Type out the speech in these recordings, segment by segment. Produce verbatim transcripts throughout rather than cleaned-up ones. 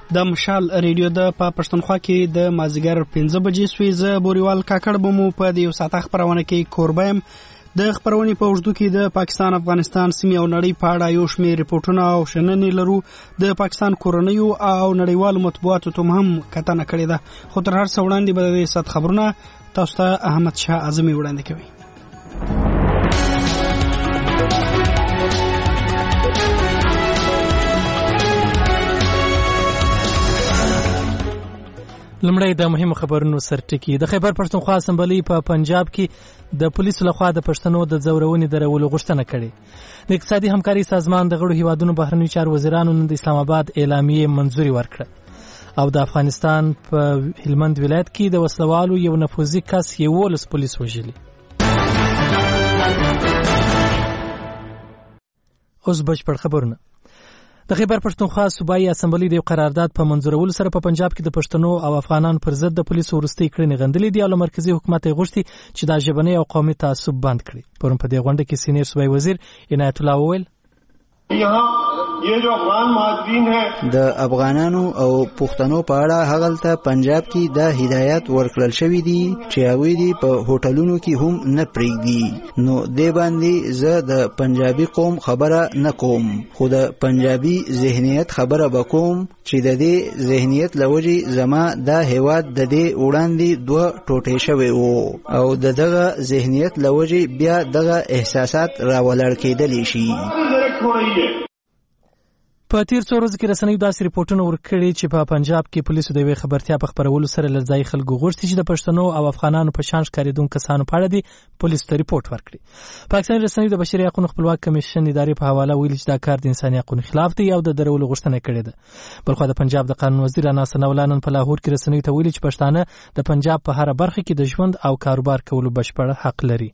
د مشال ریډیو د په پښتونخوا کې د مازیګر پنځه بجې سوي زه بوریوال کاکړ بمو په د یو ساعته خپرونه کې کوربایم د خپرونې په اوږدو کې د پاکستان افغانستان سیمې او نړۍ په اړه یو شمېر ریپورټونه او شننې لرو. د پاکستان کورنیو او نړیوالو مطبوعاتو ته هم کتنه کړې ده، خو تر هر څه وړاندې به د دې ساعت خبرونه تاسو ته احمد شاه اعظمي وړاندې کوي. لمړی د مهمو خبرونو سرټکی. د خیبر پښتونخوا اسمبلی په پنجاب کې د پولیسو لخوا د پښتنو د ځورونې درولو غوښتنه کړې. د اقتصادي همکاري سازمان د غړو هیوادونو بهرنیو چارو وزیرانو نن د اسلام آباد اعلامیې منظوري ورکړه او د افغانستان په هلمند ولایت کې د وسلوالو یو نفوذي کس یولس پولیس وژلي. اوس بشپړ خبرونه. د خیبر پښتونخوا صوبایي اسمبلی د قرارداد په منظورولو سره په پنجاب کې د پښتنو او افغانانو پر ضد د پولیسو وروستۍ کړنې غندلې دي او له مرکزي حکومت یې غوښتي چې دا ژبنی او قومي تعصب بند کړي. پرون په دې غونډه کې سینیر صوبایي وزیر عنایت الله وویل د افغانانو او پښتنو په اړه هغلته پنجاب کې د هدایت ورکړل شوی دي چې هغوی دي په هوټلونو کې هم نه پرېږدي. نو دې باندې زه د پنجابي قوم خبره نه کوم، خو د پنجابي ذهنیت خبره به کوم چې د دې ذهنیت له وجې زما دا هیواد د دې وړاندې دوه ټوټې شوی وو او د دغه ذهنیت له وجې بیا دغه احساسات راولړ کېدلی شي. په تیر څو ورځو کې رسنیو داسې ریپورټونه ورکړي چې په پنجاب کې پولیسو د یوې خبرتیا په خپرولو سره له ځایي خلکو غوښتي چې د پښتنو او افغانانو په شان ښکارېدونکو کسانو په اړه دې پولیسو ته ریپورټ ورکړي. پاکستاني رسنیو د بشري حقوقو خپلواک کمیشن ادارې په حواله ویلي چې دا کار د انساني حقوقو خلاف دی او د درولو غوښتنه کړې ده. بلخوا د پنجاب د قانون وزیر انا ثناءالله نن په لاهور کې رسنیو ته ویلي چې پښتانه د پنجاب په هره برخه کې د ژوند او کاروبار کولو بشپړ حق لري.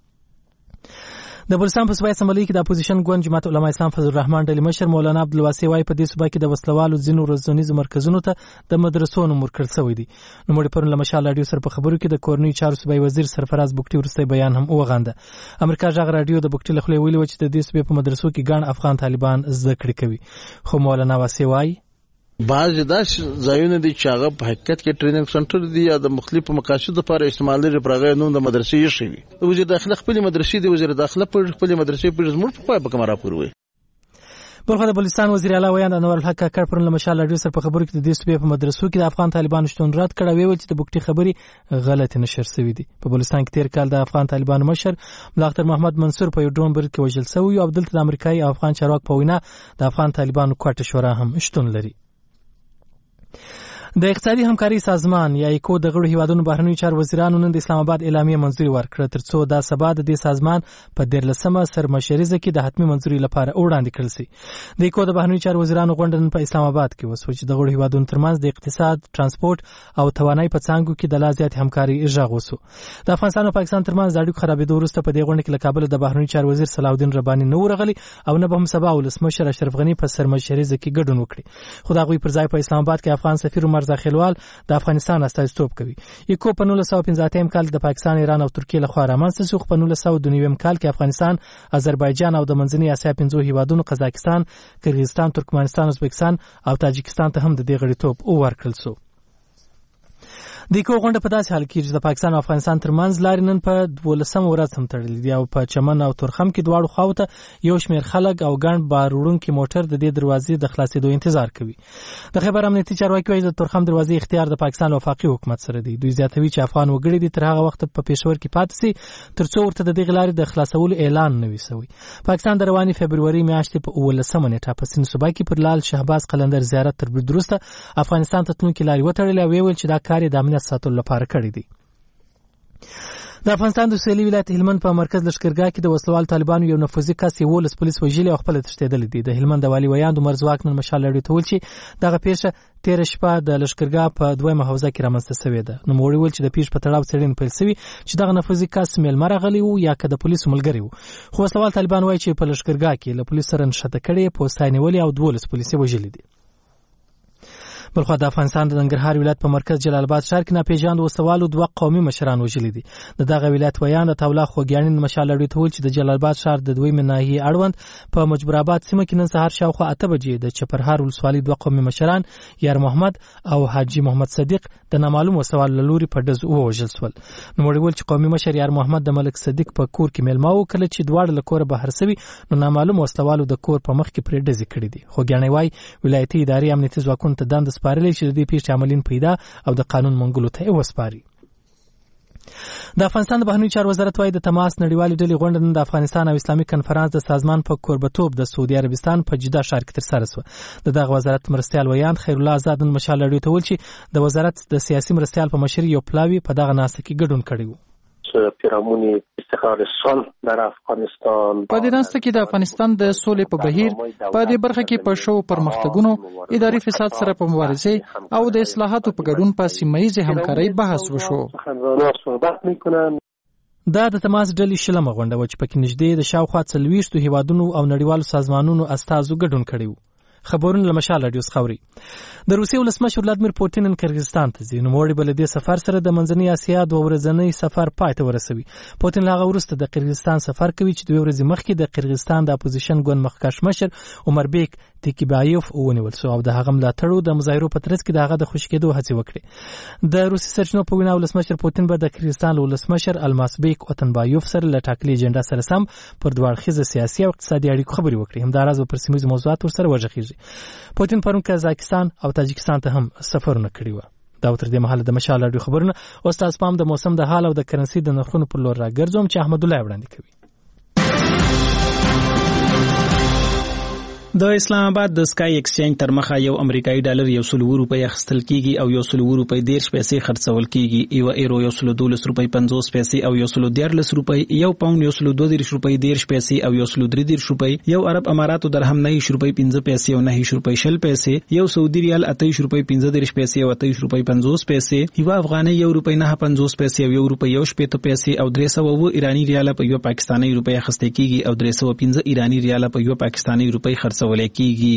د بلوچستان په صوبایي اسمبلی کې د اپوزیشن ګوند جماعت علماء اسلام فضل الرحمن ډلې مشر مولانا عبدالواسع وايي په دې صوبه کې د وسلوالو ځینو روزنیزو مرکزونو ته د مدرسو نوم ورکړل شوی دی. نوموړي پرون له مشال راډیو سره په خبرو کې د کورنیو چارو صوبایي وزیر سرفراز بوکټي وروستی بیان هم وغانده. امریکا غږ راډیو د بوکټي له خولې ویلي و چې د دې صوبې په مدرسو کې ګڼ افغان طالبان زده کړې کوي، خو مولانا واسع وايي بعض داسې ځایونه دي چې هغه په حقیقت کې ټریننګ سنټر دي یا د مختلفو مقاصدو لپاره استعمال لري، پر هغه نوم د مدرسې یې شوي. د وزیر داخله خپلې مدرسې د وزیر داخله پر خپلې مدرسې پر زموږ په خوا په کومه راپوروي. بلخوا د بلوچستان وزیر اعلی ویاند انور الحق کاکړ پرون له مشال راډیو سره په خبرو کې د دې صوبې په مدرسو کې د افغان طالبانو شتون رد کړ او ویل چې د بوکټي خبرې غلطې نشر شوي دي. په بلوچستان کې تیر کال د افغان طالبانو مشر ملا اختر محمد منصور په یو ډرون برید کې وژل شوی او دلته د امریکایي او افغان چارواکو په وینا د افغان طالبانو کوټه شورا هم شتون لري. د اقتصادي همکاري سازمان یا ایکو د غړو هیوادونو بهرنیو چارو وزیرانو نن د اسلام آباد اعلامیه منظوري ورکړه ترڅو دا سبا د دې سازمان په دیارلسمه سرمشریزه کې د حتمي منظوري لپاره وړاندې کړل شي. د ایکو د بهرنیو چارو وزیرانو غونډه نن په اسلام آباد کې وشوه چې د غړو هیوادونو ترمنځ د اقتصاد، ترانسپورت او توانایي په څانګو کې د لا زیاتې همکاري غږ وشو. د افغانستان او پاکستان ترمنځ د اړیکو خرابېدو وروسته په دې غونډه کې له کابل د بهرنیو چارو وزیر صلاح الدین رباني نه ورغلی او نه به هم سبا ولسمشر اشرف غني په سرمشریزه کې ګډون وکړي، خو د هغوی پر ځای په اسلام آباد کې افغان سفیر عمر زاخیلوال د افغانستان استازیتوب کوي. ایکو په نولس سوه پنځه اتیا کال د پاکستان، ایران او ترکیې لخوا رامنځته شو، په نولس سوه دوه نوي کال کې افغانستان، آذربایجان او د منځنۍ اسیا پنځو هیوادونو قزاقستان، کرغیزستان، ترکمنستان، ازبکستان او تاجکستان ته هم د دې غړیتوب ورکړل شو. د ایکو غونډه په داسې حال کې چې د پاکستان او افغانستان ترمنځ لارې نن په دولسمه ورځ هم تړلې دي او په چمن او تورخم کې دواړو خواو ته یو شمېر خلک او ګڼ بار وړونکي موټر د دې دروازې د خلاصېدو انتظار کوي. د خیبر امنیتي چارواکي وايي د تورخم دروازې اختیار د پاکستان وفاقي حکومت سره دی. دوی زیاتوي چې افغان وګړي دي تر هغه وخت په پېښور کې پاتې شي تر څو ورته د دغې لارې د خلاصولو اعلان نه وي شوی. پاکستان د روانې فبروري میاشتې په اوولسمه نیټه په سند صوبه کې پر لال شهباز قلندر زیارت تر برید وروسته افغانستان ته تلونکي لارې وتړلې او ویل چې دا کار یې د امنیت ساتلو لپاره کړی دی. د افغانستان د سویلي ولایت هلمند په مرکز لښکرګاه کې د وسلوال طالبانو یو نفوذي کس یولس پولیس وژلي او خپل تښتېدلی دي. د هلمند د والي ویاند عمر ځواک نن مشال راډیو ته ویل چې دغه پیښه تېره شپه د لښکرګاه په دویمه حوزه کې رامنځته شوې ده. نوموړي ویل چې د پیښې په تړاو څېړنې پیل شوي چې دغه نفوذي کس میلمه راغلی و یا که د پولیسو ملګری و، خو وسلوال طالبان وایي چې په لښکرګاه کې له پولیسو سره نښته کړې، پوسته یې نیولې او دولس پولیس یې وژلي دي. بلخو د افغانستان د ننګرهار ولایت په مرکز جلال آباد ښار کې ناپېژاندو وسوالو دوه قومي مشران وژلي دي. د دغه ولایت ویان د تولا خوږیاڼي مشال لړۍ ته وویل چې د جلال آباد ښار د دویمې ناحیې اړوند په مجبور آباد سیمه کې نن سهار شاوخوا اته بجې د چپرهار ولسوالۍ دوه قومي مشران یار محمد او حاجي محمد صدیق د نامعلوم وسوال له لوري په ډز ووژل شول. نوموړي وویل چې قومي مشر یار محمد د ملک صدیق په کور کې میلمه و، کله چې دواړه له کوره بهر سوي نو نامعلوم وسلوالو د کور په مخ کې پرې ډزې کړې دي. خوږیاڼي وایي ولایتي ادارې امنیتي ځواکونو ته دنده سپارلې چې د دې پیښې عملین پیدا او د قانون منګولو ته وسپاري. د افغانستان د بهرنیو چارو وزارت وايي د تماس نړیوالې ډلې غونډه نن د افغانستان او اسلامي کنفرانس د سازمان په کوربتوب د سعودي عربستان په جده ښار کې ترسره شوه. د دغه وزارت مرستیال ویان خیر الله آزاد نن مشال لړۍ ته وویل چې د وزارت د سیاسي مرستیال په مشرۍ یو پلاوی په دغه ناسته کې ګډون کړی و. پیرامون استقرار صلح در افغانستان په دې ناسته کې د افغانستان د سولې په بهیر په دې برخه کې په شو پرمختګونو، اداري فساد سره په مبارزه او د اصلاحاتو په ګډون په سیمه ییزه همکارۍ بحث وشو. دا د تماس ډلې شلمه غونډه و چې پکې نږدې د شاوخوا څلوېښتو هیوادونو او نړیوالو سازمانونو استازو ګډون کړی و. خبرونه له مشال راډیو څخه اوري. د روسیې ولسمشر ولادیمیر پوتین نن کرغستان ته ځي. نوموړي به له دې سفر سره د منځنۍ اسیا دوه ورځنی سفر پای ته ورسوي. پوتین له هغه وروسته د کرغستان سفر کوي چې دوه ورځې مخکې د کرغستان د اپوزیشن ګوند مخکښ مشر عمر بیک تیکیبایوف ونیول شو او د هغه ملاتړو د مظاهرو په ترڅ کې د هغه د خوشي کېدو هڅې وکړې. د روسي سرچینو په وینا ولسمشر پوتین به د کرغستان له ولسمشر الماس بیک اتنبایوف سره له ټاکلي اجنډا سره سم پر دوه اړخیزه سیاسي او اقتصادي اړیکو خبرې وکړي. همداراز به پر سیمه موضوعات ورسره وغږیږي. پوتین پرون قزاقستان او تاجکستان ته هم سفرونه کړي وو. دا تر دې مهاله د مشال راډیو خبرونه او تاسو پام د موسم د حال او د کرنسي د نرخونو پر لور راګرځوم چې احمد الله وړاندې کوي. د اسلام آباد د سکای ایکسچینج تر مخه یو امریکایي ډالر یو سل روپۍ اخیستل کیږي او یو سل روپۍ دیرش پیسې خرڅول کیږي. یو ایرو یو سل دولس روپۍ پنځوس پیسې او یو سل دیارلس روپۍ، یو پاوند یو سل دوه دیرش روپۍ دیرش پیسې او یو سل درې دیرش روپۍ، یو عرب اماراتو درهم نهه روپۍ پنځه پیسې او نهه روپۍ شل پیسې، یو سعودي ریال اته روپۍ پنځه دیرش پیسې او اته روپۍ پنځوس پیسې، یو افغاني یو روپۍ نه پنځوس پیسې او یو روپۍ یو شپېته پیسې او درې سوه اووه ایراني ریال په یو پاکستاني روپۍ اخیستل کیږي او درې سوه پنځه ایراني ریال په یو پاکستاني روپۍ خرڅول کیږي.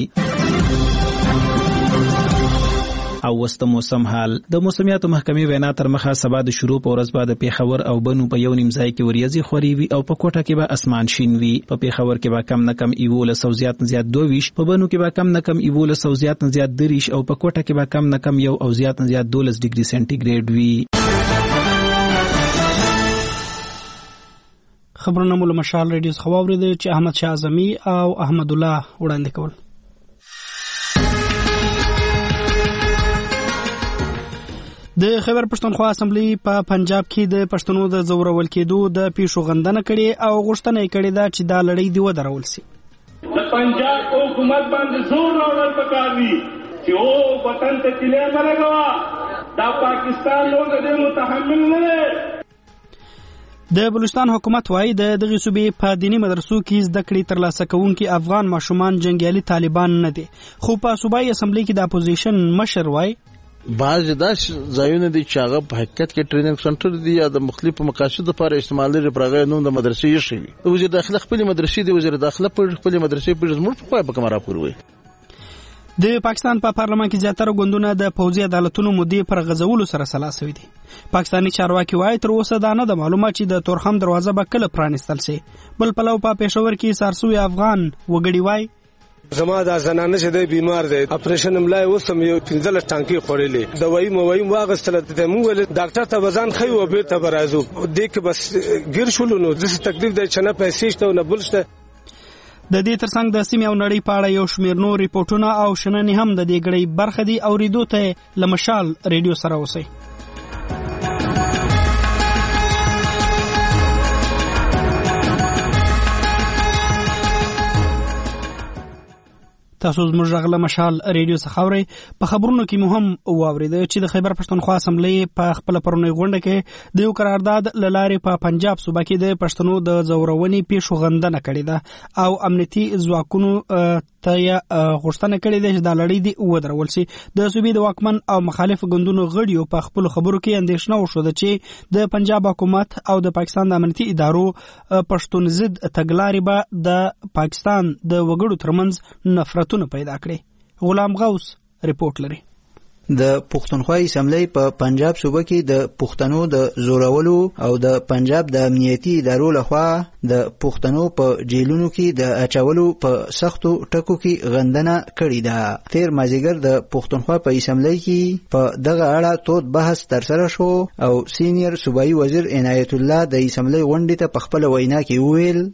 او وسط موسم حال. د موسمیاتو محکمې وینا تر مخه سبا د شروع په ورځ بعد پیښور او بنو په یو نیم ځای کې وریځي خوري وي او په کوټه کې به اسمان شین وي. په پیښور کې به کم نه کم یوولس او زیات نه زیات دوه ویشت، په بنو کې به کم نه کم یوولس او زیات نه زیات دریش او په کوټه کې به کم نه کم یو او زیات نه زیات دولس ډیګري سنټیګریډ وي. خبرونه مو له مشال راډیو څخه واورېدل چې احمد شاه اعظمي او احمد الله وړاندې کول. د خیبر پښتونخوا اسمبلی په پنجاب کې د پښتنو د زورول کېدو د پیښو غندنه کړي او غوښتنه یې کړې ده چې دا لړۍ دی ودرول شي. د پنجاب حکومت باندې زور راوړل پکار دي چې او وطن ته کله مرګوا دا پاکستان لوګ دې متحمل نه دي. د بلوچستان حکومت وايي د دغه صوبې په دینی مدرسو کې زده کړې ترلاسه کوونکي افغان ماشومان جنگیالي طالبان نه دي، خو په صوبایي اسمبلی کې د اپوزیشن مشر وايي بعض داس ځایونه دي چې هغه په حقیقت کې ټریننګ سنټر دي یا د مختلفو مقاصدو لپاره استعمال لري. پرغه نوم د مدرسې یې شوی د وزیر داخله خپل مدرسې دی وزیر داخله پر خپل مدرسې پر زموږ په خوا په کمره پوروي. د پاکستان په پا پارلمان کې زیاتره ګوندونه د پوځي عدالتونو مدې پر غځولو سره سلا شوي دي. پاکستاني چارواکي وايي تر اوسه دا نه د معلومات چې د تورخم دروازه به کله پرانیستل شي. بل پلو په پېښور کې سارسوي افغان وګړي وايي زما دا زنانه چې دی بیمار دی، اپریشن ملای وسم یو پنځل ټانکی خورلې دوايي موایي واغستل ته مو ول ډاکټر ته وزن خي او بیرته برازو دې کې بس ګیر شول نو د تکلیف دی چې نه پیسې شته نه بلشته. د دې ترڅنګ د سیمې او نړۍ په اړه یو شمېر نور ریپورتونه او شننې هم د دې غړي برخه دي او ریډو ته لمشال ریډیو سره اوسئ. تاسو زموږ غږ مشال ریډیو څخه اورئ. په خبرونو کې مهم واورید چې د خیبر پښتونخوا اسمبلی په خپل پرونی غونډه کې د یو قرارداد لارې په پنجاب صوبه کې د پښتنو د زورونې پیښو غندنه کړې ده او امنیتي ځواکونو ته غوښتنه کړې ده چې دا لړۍ دی ودرول شي. د صوبې د واکمن او مخالف ګوندونو غړیو په خپل خبرو کې اندېښنه وښوده چې د پنجاب حکومت او د پاکستان د امنیتي ادارو پښتون ضد تګلارې به د پاکستان د وګړو ترمنځ نفرت پیدا کړي. غلام غوث رپورټ لري. د پښتونخوا اسمبلی په پنجاب صوبه کې د پښتنو د زورولو او د پنجاب د امنیتي ادارو لخوا د پښتنو په جیلونو کې د اچولو په سختو ټکو کې غندنه کړې ده. تیر مازیګر د پښتونخوا په اسمبلی کې په دغه اړه تود بحث ترسره شو او سینیئر صوبایي وزیر عنایت الله د اسمبلی غونډې ته په خپله وینا کې وویل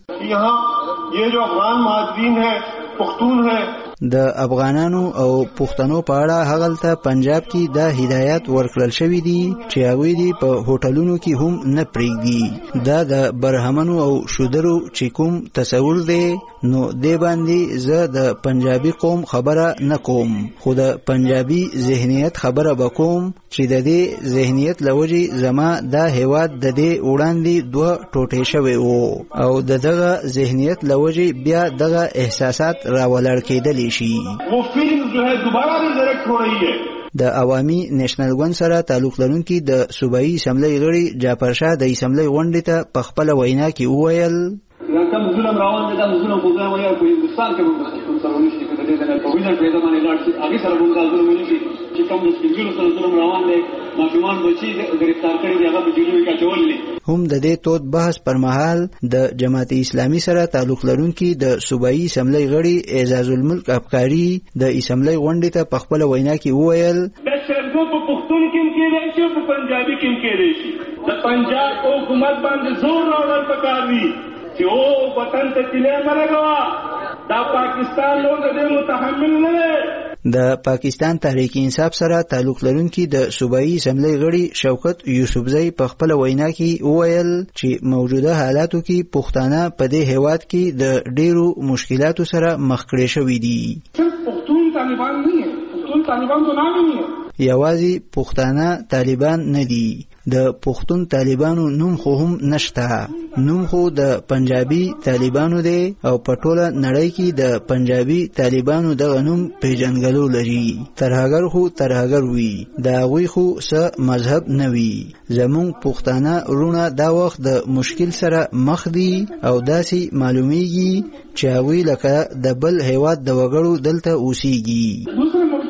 یہ جو افغان مہاجرین ہیں پختون ہیں د افغانانو او پښتنو په اړه هغلته پنجاب کې د هدایت ورکړل شوی دي چې هغوی دي په هوټلونو کې هم نه پرېږدي. دا د برهمنو او شودرو چې کوم تصور دی نو دی باندې زه د پنجابي قوم خبره نه کوم خو د پنجابي ذهنیت خبره به کوم چې د دې ذهنیت له وجې زما دا هیواد د دې وړاندې دوه ټوټې شوی و او د دغه ذهنیت له وجې بیا دغه احساسات راولړ کېدلی شي. وہ فلم جو ہے دوبارہ ریزریکٹ ہو رہی ہے. د عوامي نېشنل ګوند سره تعلق لرونکي د صوبایي اسمبلی غړي جعفر شاه د اسمبلی غونډې ته په خپله وینا کې وویل کم ظلم روان دی دا ظلم خو ځای وایي په هندوستان کې به سره ونشي که د دې ځای په وینه پیدا باندې لاړ شي هغې سره به دا ظلم ونشي چې کوم د سپین ږیرو سره ظلم روان دی ماشومان بچي ګرفتار کړي دي هغه په جیلونو کې اچول دي. هم د دې تود بحث پر مهال د جماعت اسلامي سره تعلق لرونکي د صوبایي اسمبلی غړي اعزاز الملک افکاري د اسمبلی غونډې ته په خپله وینا کې وویل د شرګو په پښتون کې هم کېدی شي په پنجابي کې هم کېدی شي. د پنجاب په حکومت باندې زور راوړل پکار وي چې او وطن ته تیلې مه لګوه دا پاکستان لوګ د دې متحمل نه دی. د پاکستان تحریک انصاف سره تعلق لرونکي د صوبایي اسمبلی غړي شوکت یوسفزئی په خپله وینا کې وویل چې موجوده حالاتو کې پښتانه په دې هیواد کې د ډیرو مشکلاتو سره مخ کړي شوي دي. پښتون طالبان نه دي پښتون طالبان تو نه دي یوازې پښتانه طالبان نه دي د پښتون طالبانو نوم خو هم نشته. نوم خو د پنجابي طالبانو دی او په ټوله نړۍ کې د پنجابي طالبانو دغه نوم پیژنګلو لري. ترهګر خو ترهګر وي د هغوی خو څه مذهب نه وي. زمونږ پښتانه وروڼه دا وخت د مشکل سره مخ دي او داسې معلومیږي چې هغوی لکه د بل هیواد د وګړو دلته اوسیږي.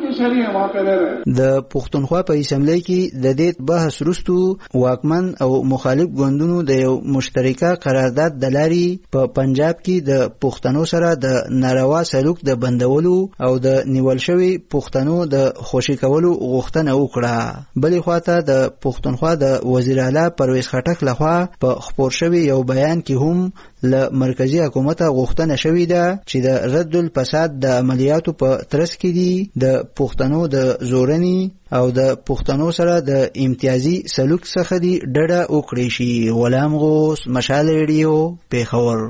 د پښتونخوا په اسمبلی کې د دې بحث وروستو واکمن او مخالف ګوندونو د یو مشترکه قرارداد د لارې په پنجاب کې د پښتنو سره د ناروا سلوک د بندولو او د نیول شوي پښتنو د خوشي کولو غوښتنه وکړه. بلې خواته د پښتونخوا د وزیر اعلی پرویز خټک لخوا په خپور شوي یو بیان کې هم له مرکزی حکومت غوښتنه شوې ده چې د رد الفساد د عملیاتو په ترڅ کې دي د پښتنو د زورنی او د پښتنو سره د امتیازي سلوک څخه دي ډډه وکړي شي. غلام غوث، مشال ریډیو، پیښور.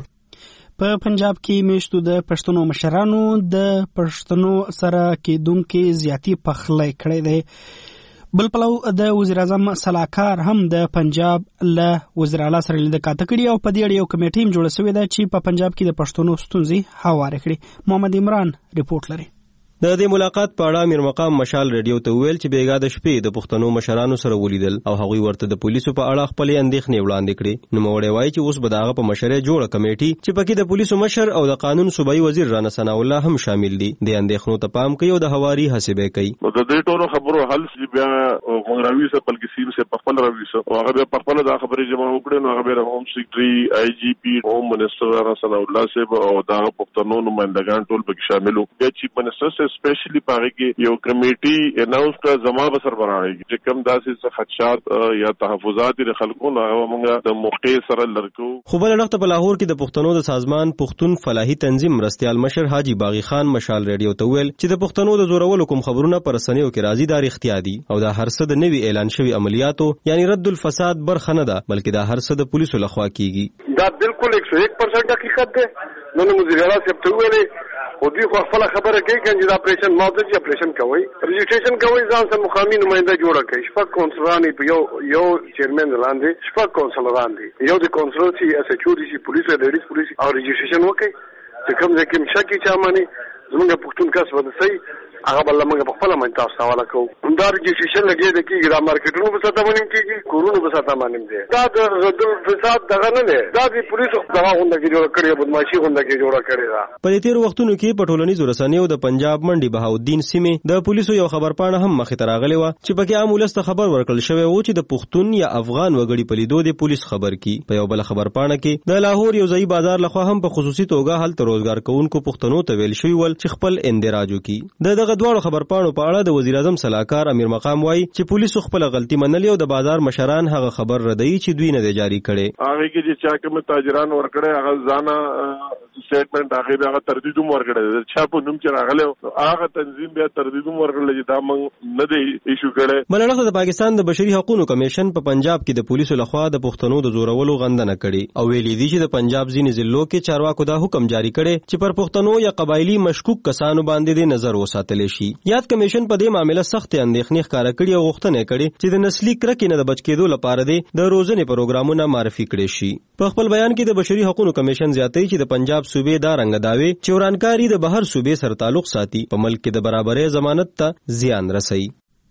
په پنجاب کې میشتو د پښتنو مشرانو د پښتنو سره کېدونکي زیاتی پخلی کړی دی. بل پلو د وزیر اعظم صلاحکار هم د پنجاب له وزیر اعلی سره لیدنه کړې او په دې اړه یو کمیټه هم جوړه شوې ده چې په پنجاب کې د پښتنو ستونزې هوارې کړي. محمد عمران رپورټ لري. د دې ملاقات په اړه امیر مقام مشال ریډیو ته ویل چې بیګا د شپې د پښتنو مشرانو سره ولیدل او هغوی ورته د پولیسو په اړه خپل اندېښنې وړاندې کړې. نو موړی وایي چې اوس به دغه په مشره جوړه کمیټي چې پکې د پولیسو مشر او د قانون صوبایي وزیر رانا ثنا الله هم شامل دي د اندېښنو ته پام کوي او د هواري هڅې به کوي. نو د دې ټولو خبرو حل چې بیا مغراوي سره بلکې سیم سره په خپل راوي سره او هغه په خپل د خبرې جمع وکړي. نو هغه د هوم سیکریټري آی جی پی هوم منسٹر رانا ثنا الله صاحب او د پښتنو نمائندگان ټول پکې شامل وو. د چیف منسٹر سره سپیشلی په کې یو کمیټي اناونس کړه زما به سر برابرېږي چې کوم داسې خدشات یا تحفظات د خلکو نه موږ د موقع سره لرکو. خو بل وخت په لاهور کې د پښتنو د سازمان پښتون فلاحي تنظیم مرستيال مشر حاجی باغی خان مشال ریډیو ته ویل چې د پښتنو د زورولو کوم خبرونه پر رسنیو کې راځي دا اختیاري دي او دا هر څه د نوي اعلان شوی عملیاتو یعنی رد الفساد برخه نه ده بلکې دا هر څه د پولیسو لخوا کیږي. دا بالکل ایک سو ایک پرسنٹ حقیقت ده. نو مدیر اعلی صاحب ته ویلې او دوی خو خپل خبره کوي چې دا اپریشن ماده چې اپریشن کوي رجسټریشن کوي ځان سره مقامی نمائنده جوړه کوي. شپږ کونسلران په یو یو چیرمن لاندې شپږ کونسلران دي. یو د کونسلر چې اس ایچ او دي پولیس او لیډیز پولیس او رجسټریشن وکړي چې کوم ځکه مشکې چا مانی زمونږ پښتون کس ودسي هغه بل موږ په خپل من تاسو حواله کوو دا رجسټریشن لګي د کیږي دا مارکیټونو په ساته باندې کیږي کورونو په ساته باندې دي دا د زدل فساد دغه نه دی دا د پولیسو دغه غونډه جوړ کړی بدمعشي غونډه جوړ کړی دا په تیر وختونو کې په ټولنیزو رسنیو د پنجاب منډي بهاودین سیمې د پولیسو یو خبرپاڼه هم مخې ته راغلی و چې پکې عام ولس ته خبر ورکړل شوی و چې د پښتون یا افغان وګړي په لیدو د پولیس خبر کی په یو بل خبرپاڼه کې د لاهور یو ځای بازار لخوا هم په خصوصي توګه هلته روزګار کوونکو پښتنو ته ویل شوی ول چې خپل اندراج وکړي د دغه دواړو خبرپاڼو په اړه د وزیر اعظم صلاحکار امیر مقام وایي چې پولیسو خپل غلطي منلې او د بازار مشران هغه خبر ردی چې دوی نه دی جاری کړي هغه کې چې چا کوم تاجران ورکړي هغه ځانا سټیټمنټ هغه هغه تردید ورکړي چا په نوم چې راغله هغه تنظیم بیا تردید ورکړل چې دا موږ نه دی ایشو کړي بلنه د پاکستان د بشري حقوقو کمیشن په پنجاب کې د پولیسو لخوا د پښتنو د زورولو غندنه کړي او ویلي دي چې د پنجاب ځینې ضلعو کې چارواکو دا حکم جاری کړي چې پر پښتنو یا قبایلی مشکوک کسانو باندې د نظر وساتل شي یاد کمیشن په دې معاملې سخت اندېښنې ښکاره کړي او غوښتنه کړي چې د نسلي کرکې نه د بچ کېدو لپاره د روزنې پروګرامونه معرفي کړي شي په خپل بیان کې د بشري حقوقو کمیشن زیاتوي چې د پنجاب صوبې دا رنګ داوي چې ورانکاری د بهر صوبې سره تعلق ساتي په ملک کې د برابرۍ ضمانت ته زیان رسوي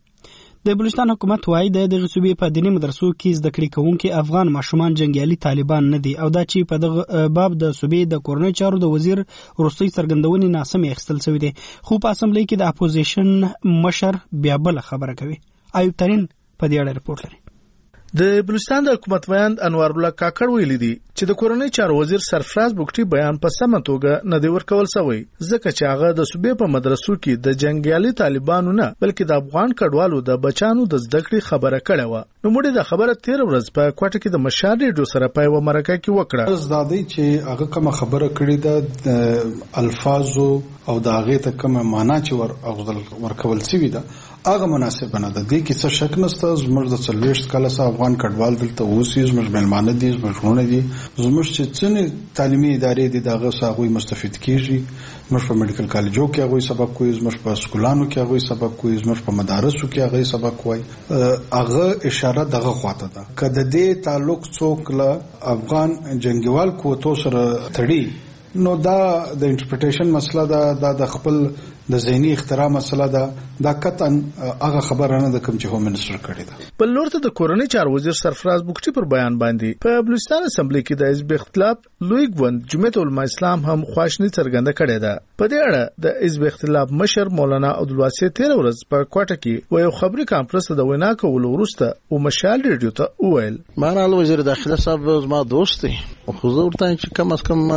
د بلوچستان حکومت وايي د دغه صوبې په دیني مدرسو کې زده کړې کوونکي افغان ماشومان جنگیالي طالبان نه دي او دا چې په دغه باب د صوبې د کورنۍ چارو د وزیر وروستۍ څرګندونې ناسمې اخیستل شوې دي خو په اسمبلی کې د اپوزیشن مشر بیا بل خبره کوي ایوب ترین په دې اړه رپورټ لري د بلوچستان د حکومت ویاند انوار الله کاکړ ویلي دي چې د کورنۍ چارو وزیر سرفراز بوکټي بیان په سمه توګه نه دی ورکول شوی ځکه چې هغه د صوبې په مدرسو کې د جنگیالي طالبانو نه بلکې د افغان کډوالو د بچانو د زده کړې خبره کړې و نو موږ د خبره تیر ورځ په کوټه کې د مشار ریډیو سره په یو مرکه کې وکړه زدادي چې هغه کوم خبره کړې ده الفاظو او د هغه ته کوم معنا چې ور ورکول شوی ده هغه مناسب نه ده د کیسه شک نشته زموږ د څلويشت کاله سه افغان کډوال دلته اوسې زموږ ملمانه دي زموږ ورونه دي زموږ چې څنګه تعلیمي ادارې دي دغه ساغوي مستفید کیږي زموږ په میډیکل کالجو کې هغه سبق کوي زموږ په سکولانو کې هغه سبق کوي زموږ په مدارسو کې هغه سبق کوي هغه اشاره دغه خواته ده کله د تعلق څوک له افغان جنگیوال کوتو سره تړي نو دا د انټرپریټیشن مسله ده د خپل د ذهني اختراع مسله ده دا قطعا هغه خبره نه ده کوم چې هوم منسټر کړی ده بل لورته د کورنۍ چارو وزیر سرفراز بوکټي پر بیان باندې په بلوچستان اسمبلی کې د حزب اختلاف لوی ګوند جمعیت العلماء اسلام هم خواشنی څرګنده کړې ده په دې اړه د حزب اختلاف مشر مولانا عبدالواسع تیر ورځ په کوټه کې و یو خبري کانفرنس د وینا کولو وروسته او مشال ریډیو ته وویل مانال وزیر داخله صاحب زما دوست دی خو زه ورته چې کم از کم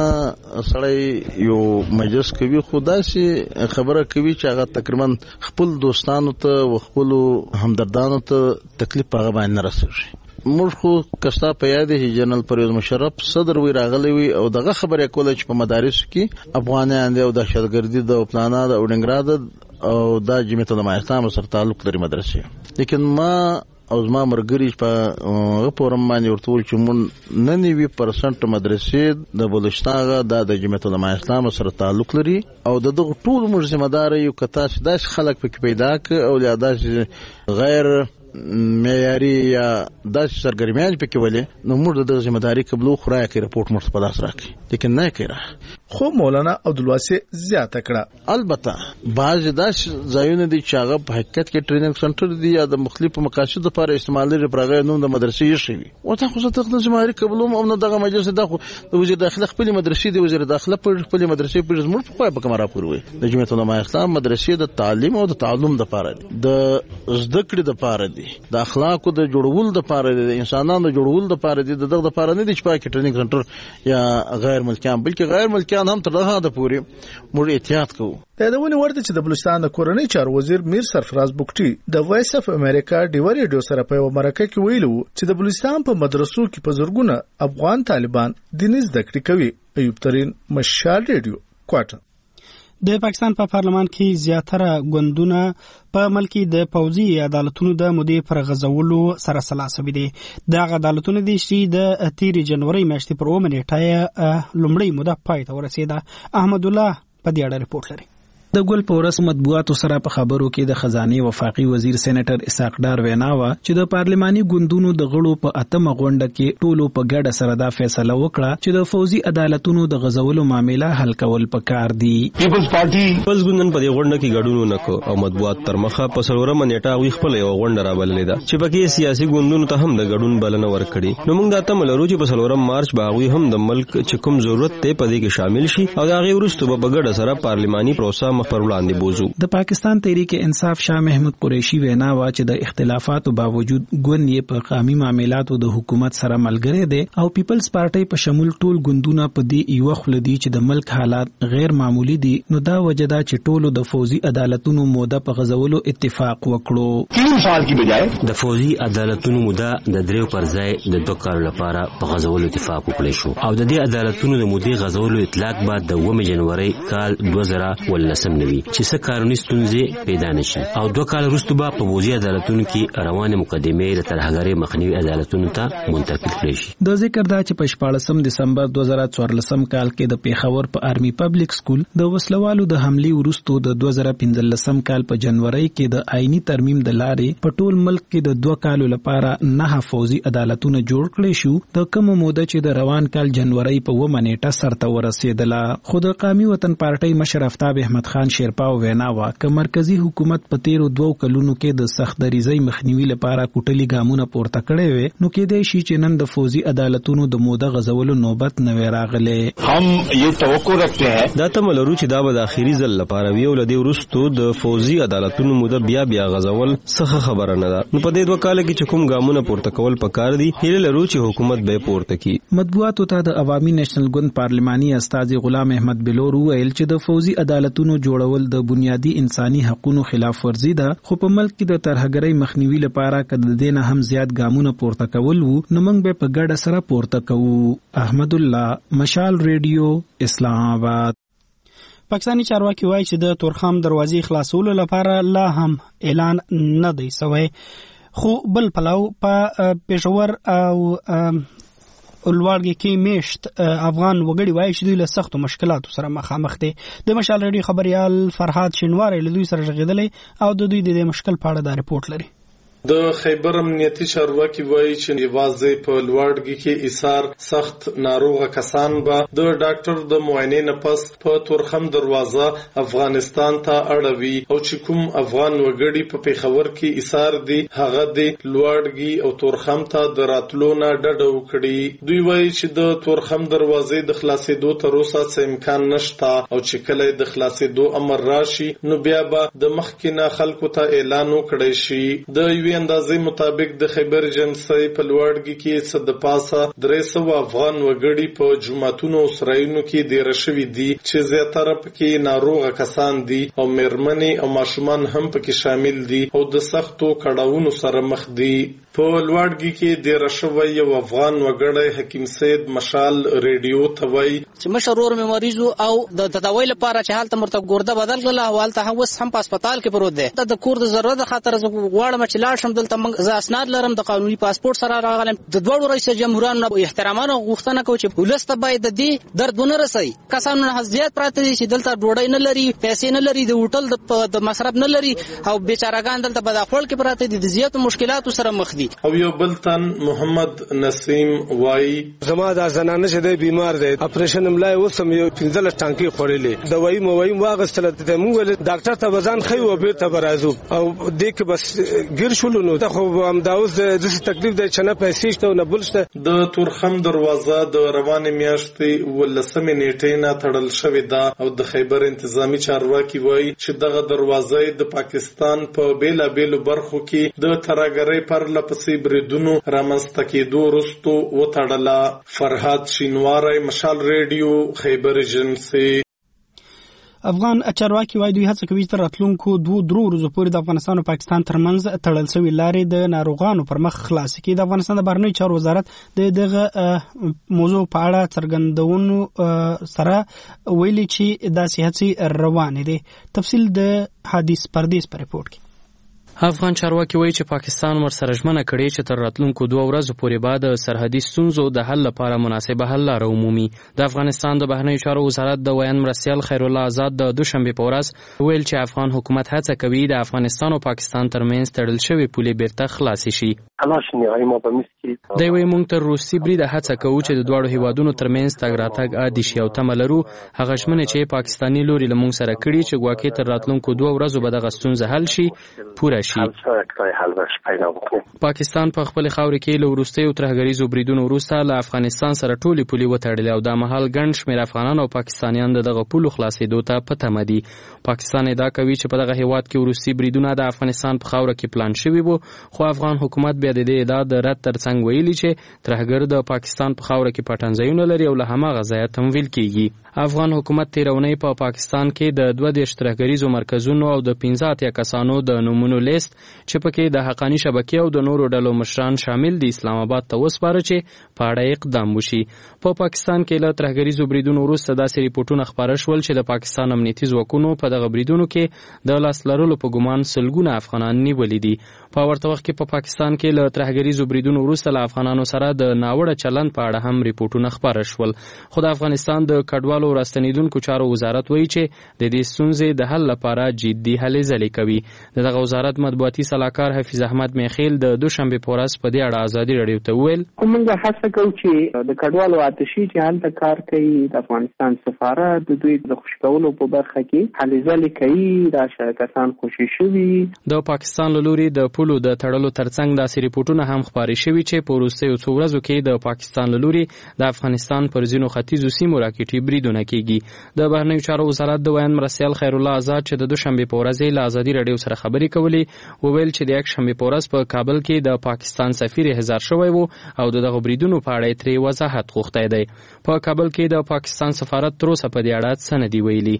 سړی یو مجلس کوي خدا سي خبره کوي چې هغه تقریبا خپل دوستانو ته او خپل همدردانو ته تکلیف هغه باندې رسېږي موږ خو کستا په یاد هي جنرال پرویز مشرف صدر وی راغلی وی او دغه خبره کوله چې په مدارس کې افغانان دی او دهشتګردي د پلانا د اورنګراد او د جمعیت العلماء اسلام سره تعلق لري مدرسې لیکن ما او زما مرګري په پورم باندې ورته چې مون نه نیوي پرسنټ مدرسې د بلوچستان د د جمعیت العلماء اسلام سره تعلق لري او د دغه ټول موږ ذمہ دار یو کتا چې داس خلک پکې پیدا ک او یا داس غیر معیاري یا داس سرګرمیان پکې ولې نو موږ د ذمہ داری قبلو خورای کې رپورټ مرته په لاس راکې لیکن نه کړه خو مولانا عبدالواسع زیاته کړه البته بعض داس ځایونه دي چې هغه په حقیقت کې ټریننګ سنټر دي یا د مختلفو مقاصد لپاره استعمال لري پرغه نوم د مدرسې یې شوی او ته خو ته د ذمہ داری قبلو او نه دغه مجلس د وزیر داخله خپل مدرسې دی وزیر داخله پر خپل مدرسې پر زموږ په خوا په کمره پوروي د جمعیت العلماء اسلام مدرسې د تعلیم او د تعلم لپاره دي د زده کړې لپاره دي د اخلاقو د جوړول لپاره دي د انسانانو د جوړول لپاره دي دغه لپاره نه دي چې پاکي ټریننګ سنټر یا غیر ملکیان بلکې غیر ملکیان هم تر هغه د پوري موږ احتیاط کوو دا د ونی ورته چې د بلوچستان د کورنۍ چارو وزیر میر سرفراز بوکټي د وایس اف امریکا ډیو ریډیو سره په مرکه کې ویلو چې د بلوچستان په مدرسو کې په زرګونه افغان طالبان دیني زده کړې کوي ایوب ترین مشال ریډیو کوټه د پاکستان په پا پارلمان کې زیاتره ګوندونه په ملکی د پوځي عدالتونو د مودې پر غزولو سره سلاسه دي د عدالتونو دي چې د تیر جنوري میاشتې پر اومه نیټه لومړی موده پای ته ورسېده احمد الله په دې اړه رپورټ لري د ګل پورس مطبوعاتو سره په خبرو کې د خزانه وفاقي وزیر سېنیټر اسحاق ډار ویناوه چې د پارلماني ګوندونو د غړو په اتمه غونډه کې ټولو په ګډه سره دا فیصله وکړه چې د فوزي عدالتونو د غزولو معاملې حل کول پکار دي. پیپلز پارټي پیپلز ګوندن په دې غونډه کې ګډون وکړ او مطبوعات تر مخه په سلورمه نیټه وی خپل یو غونډه رابللې ده چې پکې سیاسي ګوندونو ته هم د ګډون بلنه ورکړي. نو موږ دا تم لرو چې په سلورم مارچ باغوي هم د ملک چې کوم ضرورت ته په دې کې شامل شي او دا غي ورستو په ګډه سره پارلماني پروسه مخ پر وړاندې بوزو. د پاکستان تحریک انصاف شاه محمود قریشي وینا وا چې د اختلافاتو باوجود ګوند یې په قومي معاملاتو د حکومت سره ملګری دی او پیپلز پارټي په شمول ټول ګوندونه په دې یو خلدي چې د ملک حالات غیر معمولی دي. نو دا وجدا چې ټولو د فوزي عدالتونو موده په غزولو اتفاق وکړو. تین سال کی بجای د فوزي عدالتونو موده د دریو پر ځای د دوه کال لپاره په غزولو اتفاق وکړي شو او د دې عدالتونو د مودې غزولو اطلاق بعد د اووه جنوري کال دوه زره ولسم نوي چې څه قانوني ستونزې پیدا نشي او دوه کال وروسته به په فوزي عدالتونو کې روانه مقدمې د ترهګرۍ مخنیوي عدالتونو ته منتقل کړي شي. د ذکر دا چې په شپاړسم دسمبر دوه زره څوارلسم کال کې د پیښور په آرمي پبلک سکول د وسلوالو د حمله وروسته د دوه زره پنځلسم کال په جنوري کې د آئینی ترمیم د لارې په ټول ملک کې د دوه کالو لپاره نه فوزي عدالتونه جوړ کړي شو د کوم موده چې د روان کال جنوري په اووه نیټه سرته ورسېدله. خو د قومي وطن پارټي مشر آفتاب احمد خان شیرپا ویناوه که مرکزی حکومت په تیرو دوو کلونو کې د سخت دریزۍ مخنیوي لپاره کوټلي ګامونه پورته کړي وي نو کېدای شي چې نن د فوزي عدالتونو د موده غزولو نوبت نه وي راغلی. هم یې توقع رکھتے ہیں دا تم لرو چې دا به د اخیری ځل لپاره وی او لدی ورستو د فوزي عدالتونو موده بیا بیا غزول څه خبره نه ده. نو په دې دوه کال کې چې کوم ګامونه پورته کول پکار دي هیله لرو چې حکومت به پورته کړي. مطبوعاتو ته د عوامي نېشنل ګوند پارلماني استاذ غلام احمد بلور ویل چې د فوزي عدالتونو جوړول د بنیادی انساني حقوقو خلاف ورزي ده خو په ملک کې د ترهګرۍ مخنیوي لپاره کده دینه هم زیات ګامونه پورته کول وو نو موږ به په ګډه سره پورته کوو. احمد الله مشال ریډیو اسلام آباد. پاکستاني چارواکي وایي چې د تورخم دروازې خلاصولو لپاره لا هم اعلان نه دی سوی خو بل پلاو په پېښور او لوړګي کې میشت افغان وګړي وایي چې دوی له سختو مشکلاتو سره مخامخ دي. د مشال ریډیو خبريال فرحاد شینواری له دوی سره ژغېدلې او د دوی د مشکل په اړه دا رپورټ لري. د خیبر امنیتي چارواکي وایي چې یوازې په لوړګي کې ایثار سخت ناروغه کسان به د ډاکټر د معاینې نه پس په تورخم دروازه افغانستان ته اړوي او چې کوم افغان وګړي په پیښور کې ایثار دي هغه د لوړګي او تورخم ته د راتلو نه ډډه وکړي. دوی وایي چې د تورخم دروازې د خلاصېدو تر اوسه څه امکان نشته او چې کله د خلاصېدو امر راشي نو بیا به د مخکې نه خلکو ته اعلان وکړي شي. د اندازې مطابق د خیبر ایجنسی په لوړګي کې څه د پاسه درې سوه افغان وګړي په جوماتونو او سرایونو کې دېره شوي دي چې زیاتره پکې ناروغه کسان دي او مېرمنې او ماشومان هم پکې شامل دي او د سختو کړاوونو سره مخ دي. په لوړګي کې دېره شوی یو افغان وګړی حکیم سید مشال ریډیو ته وایي چې مشرور مې مریض او د تداوی لپاره چې حالت مرته ګورده بدل کړل حواله ته اوس هم په هسپتال کې پروت دی. د کور د ضرورت خاطر غواړم چې لاړ شم دلته موږ زه اسناد لرم د قانوني پاسپورت سره راغلم. د دوړو رئیس جمهورانو احترامانه غوښتنه کوي چې ولسته باید د دې درد ونه رسي. کسانو نه زیات پراته دي چې دلته ډوډۍ نه لري پیسې نه لري د هوټل د مصرف نه لري او بیچارهګان دلته بداخول کې پراته دي د زیاتو مشکلاتو سره مخ دي. او یو بل تن محمد نسیم وایي زما دا زنانه چې دی بیمار دی اپریشن ملای وسم یو پنځل ټانکی خورلې دوايي موایي واغستله ته موږ ډاکټر ته وزن خي او به ته برازو او دې کې بس ګیر شول نو ته خو هم دا اوس د تکلیف د چنه پیسې شته نه بلشته. د تورخم دروازه د روانې میاشتې ولسمې نیټې نه تړل شوې ده او د خیبر انتظامی چارواکي وایي چې دغه دروازه د پاکستان په بیلابیلو برخو کې د ترهګرۍ پر لپسې بریدونو رامنځته کېدو وروسته وتړله. فرحاد شینواری مشال ریډیو خیبر ایجنسی. افغان چارواکي وایي دوی هڅه کوي تر راتلونکو دوه درو ورځو پورې د افغانستان او پاکستان ترمنځ تړل شوې لارې د ناروغانو پر مخ خلاص کړي. د افغانستان د بهرنیو چارو وزارت د دغه موضوع په اړه څرګندونو سره ویلي چې داسې هڅې روانې دي. تفصیل د حدیث پردیس په رپورټ کې. افغان چارواکي وایي چې پاکستان ورسره ژمنه کړې چې تر راتلونکو دوه ورځو پورې به د سرحدي ستونزو د حل لپاره مناسبه حل لاره ومومي. د افغانستان د بهرنیو چارو وزارت د ویان مرستیال خیرالله آزاد د دوشنبې په ورځ ویل چې افغان حکومت هڅه کوي د افغانستان او پاکستان ترمنځ تړل شوې پولې بیرته خلاصې شي. دی وایي موږ تر روسي بریده هڅه کوو چې د دواړو هیوادونو ترمنځ تګ راتګ عادي شي او تمه لرو هغه ژمنې چې پاکستاني لوري له موږ سره کړي چې ګواکې تر راتلونکو دوه ورځو به دغه ستونزه حل شي پوره شي. پاکستان په خپل خاور کې له وروستیو ترهګریزو بریدونو وروسته له افغانستان سره ټولې پولې وتړلې او دا مهال ګڼ شمېر افغانان او پاکستانیان دغه پولو خلاصېدو ته په تمه دي. پاکستان ادعا کوي چې په دغه هیواد کې وروستي بریدونه د افغانستان په خاور کې پلان شوي وو، خو افغان حکومت بیا د دې ادعا د رد ترڅنګ ویلي چې ترهګر د پاکستان په خاور کې پټنځایونه لري او له هماغه ځایه تمویل کیږي. افغان حکومت تیرونی په پا پاکستان کې د دوه دیرش ترهګریزو مرکزونو او د پنځه اتیا کسانو د نومونو لیست چې پکې د حقانی شبکې او د نورو ډلو مشران شامل دي اسلام آباد ته وسپاره چې په اړه اقدام وشي. په پا پاکستان کې له ترهګریزو بریدونو وروسته داسې ریپورټونه خپاره شول چې د پاکستان امنیتي ځواکونو په دغه بریدونو کې د لاس لرلو په ګمان سلګونه افغانان نیولي دي. په ورته وخت کې په پا پاکستان کې له ترهګریزو بریدونو وروسته له افغانانو سره د ناوړه چلند په اړه هم ریپورټونه خپاره شول. خو د افغانستان د کډوالو او راستنیدونکو چارو وزارت وایي چې د دې ستونزې د حل لپاره جدي هلې ځلې کوي. دغه وزارت مطبوعاتي سلاکار حفیظ احمد میخیل د دوشنبه په ورځ په دې اړه ازادي رادیو ته وویل موږ هڅه کوو چې د کډوالو آتشي چې هلته کار کوي د افغانستان سفارت د دوی د خوشی کولو په برخه کې هلې ځلې کوي دا شرکتان خوشي شوي. د پاکستان له لوري د پولو د تړلو ترڅنګ داسې ریپورټونه هم خپاره شوي چې په وروستیو څو ورځو کې د پاکستان له لوري د افغانستان پر ځینو ختیځو سیمو راکټي بریدونه کیږي. د بهرنیو چارو وزارت د ویان مرستیال خیرالله آزاد چې د دوشنبه په ورځ له ازادي رادیو سره خبرې کولې وویل چې د یک شنبه په ورځ په کابل کې د پاکستان سفیر هزار شوی وو او دغه بریدونو په اړه ترې وضاحت غوښتی دی. په کابل کې د پاکستان سفارت تر اوسه په دې اړه څه نه دي ویلي.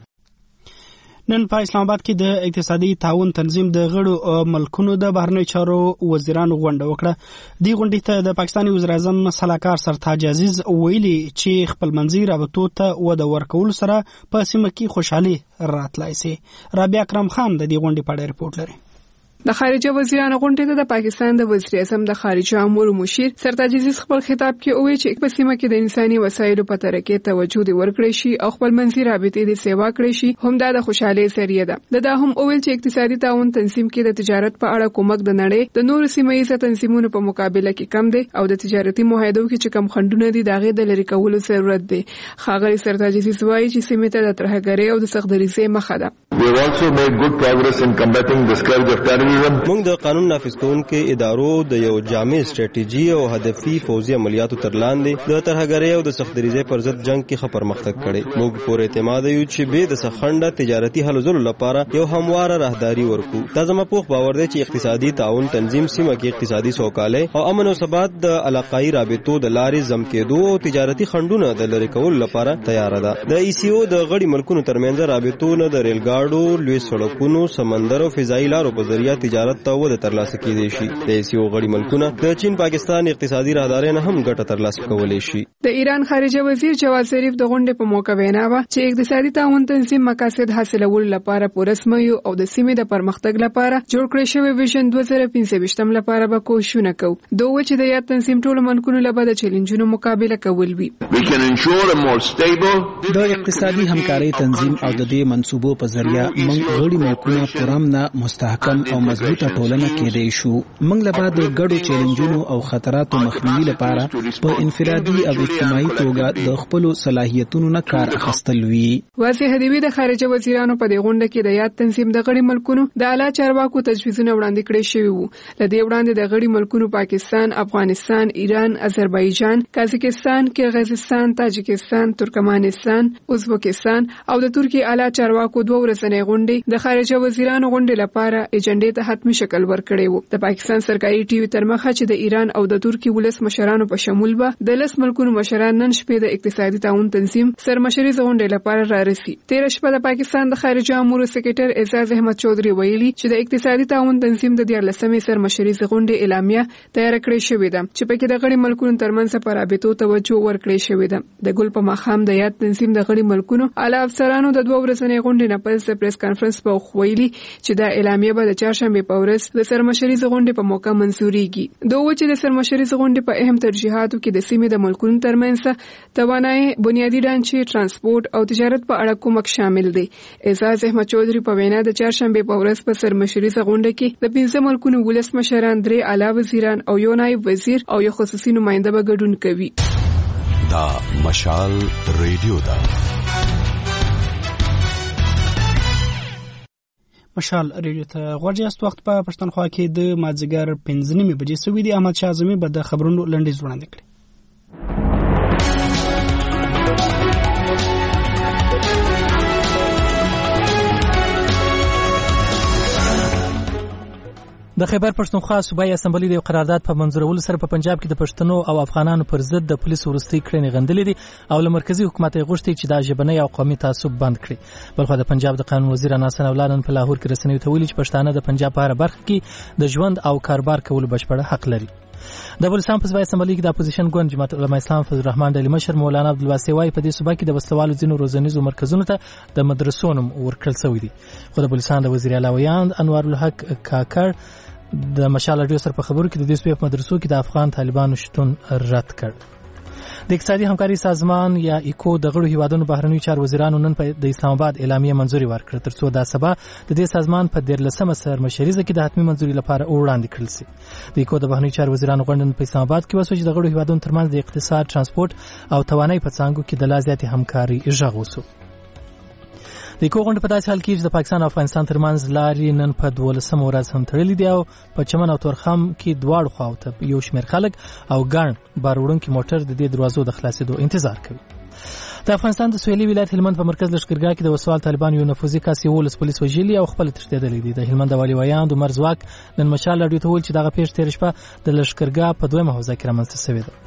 نن په اسلام آباد کې د اقتصادي تعاون تنظیم د غړو ملکونو د بهرنیو چارو وزیرانو غونډه وکړه. دی غونډې ته د پاکستاني وزیر اعظم سلاکار سرتاج عزیز ویلي چې خپلمنځي رابطو ته وده ورکول سره په سیمه کې خوشحالي راتلای شي. رابعه اکرم خان د دې غونډې په اړه رپورټ لري. د خارجه وزیرانو غونډې ته د پاکستان د وزیر اعظم د خارجه امور مشیر سرتاج عزیز خپل خطاب کې وویل چې په سیمه کې د انساني وسایلو په ترکه توجه دی ورکړی شي او خپل منځي رابطې د سیوا کړی شي هم د خوشحالي ذریعہ ده. دا هم وویل چې اقتصادي تعاون تنظیم کې د تجارت په اړه کومک د نړۍ د نورو سیمایي تنظیمونو په مقابله کې کم دی او د تجارتي معاهدو کې چې کم خندونه دي دغه د لری کولو ضرورت دی. خاغلی سرتاج عزیز وایي چې سیمه ته د ترهګرۍ او د سختدریزۍ مخه ده. We have also made good progress in combating the scourge of terrorism. موږ د قانون نافذ کوونکو ادارو د یو جامع استراتیژي او هدفي فوزي عملیاتو تر لاندې د ترهګرۍ او د سختدریزۍ پر ضد جنگ کې ښه پرمختګ کړی. موږ پوره اعتماد یو چې به د سخنده تجارتي حل زلو لپاره یو همواره راهداري ورکو. دا زموږ پوخ باور دی چې اقتصادي تعاون تنظیم سیمه کې اقتصادي سوکالۍ او امن او ثبات د علاقايي رابطو د لارې زم کېدو او تجارتي خندونه د لری کولو لپاره تیار ده. د ای سی او د غړي ملکونو ترمنځ رابطو نه د ریل ګاډو، لوی سړکونو، سمندر او فضایي لارو په ذریعہ تجارت ته ود ترلاسه کېدای شي. د ای سی او غړي ملکونه د چین پاکستان اقتصادي راهدارۍ نه هم ګټه ترلاسه کولای شي. د ایران خارجه وزیر جواد ظریف د غونډې په موقع وینا وکړه چې اقتصادي تعاون تنظیم مقاصد حاصلولو لپاره پرسمه یو او د سیمې د پرمختګ لپاره جوړ کړی شوی ویژن دوه زره پنځه ویشتم لپاره به کوښښونه کوي. دوه چې د یاد تنظیم ټول منکونو لپاره د چیلنجونو مقابله کول وي. د اقتصادي همکارۍ تنظیم او د دې منصوبو په ذریعہ موږ غړي ملکونه پرامنه مستحکم او مضبوطه ټولنه کېدای شو. موږ له بعد ګډو چیلنجونو او خطراتو مخنیوي لپاره په انفرادي او اجتماعي توګه د خپل صلاحیتونو نه کار اخیستل وی. واضح دی د خارجه وزیرانو په دې غونډه کې د یاد تنظیم د غړي ملکونو د اعلی چارواکو تجویزونه وړاندې کړي شوی وو. لدې وړاندې د غړي ملکونو پاکستان، افغانستان، ایران، آذربایجان، قزاقستان، قرغیزستان، تاجکستان، ترکمنستان، ازبکستان او د ترکیې اعلی چارواکو دوه ورځنۍ غونډې د خارجه وزیرانو غونډې لپاره ایجنډې ته حتمی شکل ورکړی وو. د پاکستان سرکاري ټي وي تر مخه چې د ایران او د ترکیې ولس مشرانو په شمول به د لس ملکونو مشران نن شپې د اقتصادي تعاون تنظیم سرمشري غونډې لپاره رارسي. تیر شپه د پاکستان د خارجه امور سکرټر اعزاز احمد چودري ویلي چې د اقتصادي تعاون تنظیم د دیارلسمې سرمشري غونډې اعلامیه تیار کړې شوې ده چې پکې د غړي ملکونو ترمنځ پر رابطو توجه ورکړې شوې ده. د ګل په مخام د یاد تنظیم د غړي ملکونو اعلی افسرانو د دوه ورځې غونډې نه پس پریس کانفرنس په خویلی چې د اعلامیه به د چهارشنبه چهارشنبه په ورځ د سرمشریزه غونډې په موقع منځوريږي. دوه چې د سرمشریزه غونډې په اهم ترجیحاتو کې د سیمې د ملکونو ترمنځ توانایي، بنیادی ډانچې، ترانسپورت او تجارت په اړه کومک شامل دی. اعزاز احمد چودھری په وینا د چهارشنبه په ورځ په سرمشریزه غونډه کې د پنځه ملکونو ولس مشران، درې اعلی وزیران او یو نایب وزیر او یو خصوصي نماینده به ګډون کوي. دا مشال ریډیو دا مشال ریډیو ته غوړیاست. وخت په پښتونخوا کې د مازیګر پنځه نیمې بجې سوي دي. احمد شاه اعظمي به د خبرونو لنډیز وړاندې کړي. د خیبر پښتونخوا صوبایي اسمبلی د قرارداد په منظورولو سره په پنجاب کې د پښتنو او افغانانو پر ضد د پولیسو وروستۍ کړنې غندلې دي او له مرکزی حکومت یې غوښتي چې دا ژبنی او قومي تعصب بند کړي. بلخو د پنجاب د قانون وزیر ناصر اولادن په لاهور کې رسنیو ته ویلي چې پښتانه د پنجاب په هر برخه کې د ژوند او کاروبار کولو بشپړ حق لري. د بلوچستان په صوبایي اسمبلی کې د اپوزیشن ګوند جماعت علماء اسلام فضل الرحمن ډلې مشر مولانا عبدالواسع وايي په دې صوبه کې د وسلوالو ځینو روزنیزو مرکزونو ته د مدرسو نوم ورکړل شوی دی. خو د بلوچستان د وزیر اعلی ویاند انوار الحق کاکړ د مشال راډیو سره په خبرو کې د دې صوبې په مدرسو کې د افغان طالبانو شتون رد کړ. د اقتصادي همکاري سازمان یا ایکو د غړو هیوادونو بهرنیو چارو وزیرانو نن په د اسلام آباد اعلامیه منځوري ورکړه ترڅو د سبا د دې سازمان په دیرلسمه سرمشریزه کې د حتمي منځوري لپاره وړاندې کړل شي. د ایکو د بهرنیو چارو وزیرانو غونډه په اسلام آباد کې وشوه چې د غړو هیوادونو ترمنځ د اقتصاد، ترانسپورت او توانایي په څانګو کې د لا زیاتې همکاري غږ وشو. د ایکو غونډه په داسې حال کې چې د پاکستان او افغانستان ترمنځ لارې نن په دولسمه ورځ هم تړلې دي او په چمن او تورخم کې دواړو خواو ته یو شمېر خلک او ګڼ بار وړونکي موټر د دې دروازو د خلاصېدو انتظار کوي. د افغانستان د سویلي ولایت هلمند په مرکز لښکرګاه کې د وسوال طالبان یو نفوذي کس یولس پولیس وژلي او خپل تښتېدلی دی. د هلمند والي ویاند عمر ځواک نن مشال راډیو ته وویل چې دغه پیښه تېره شپه د لښکرګاه په دویمه حوزه کې رامنځته شوې ده.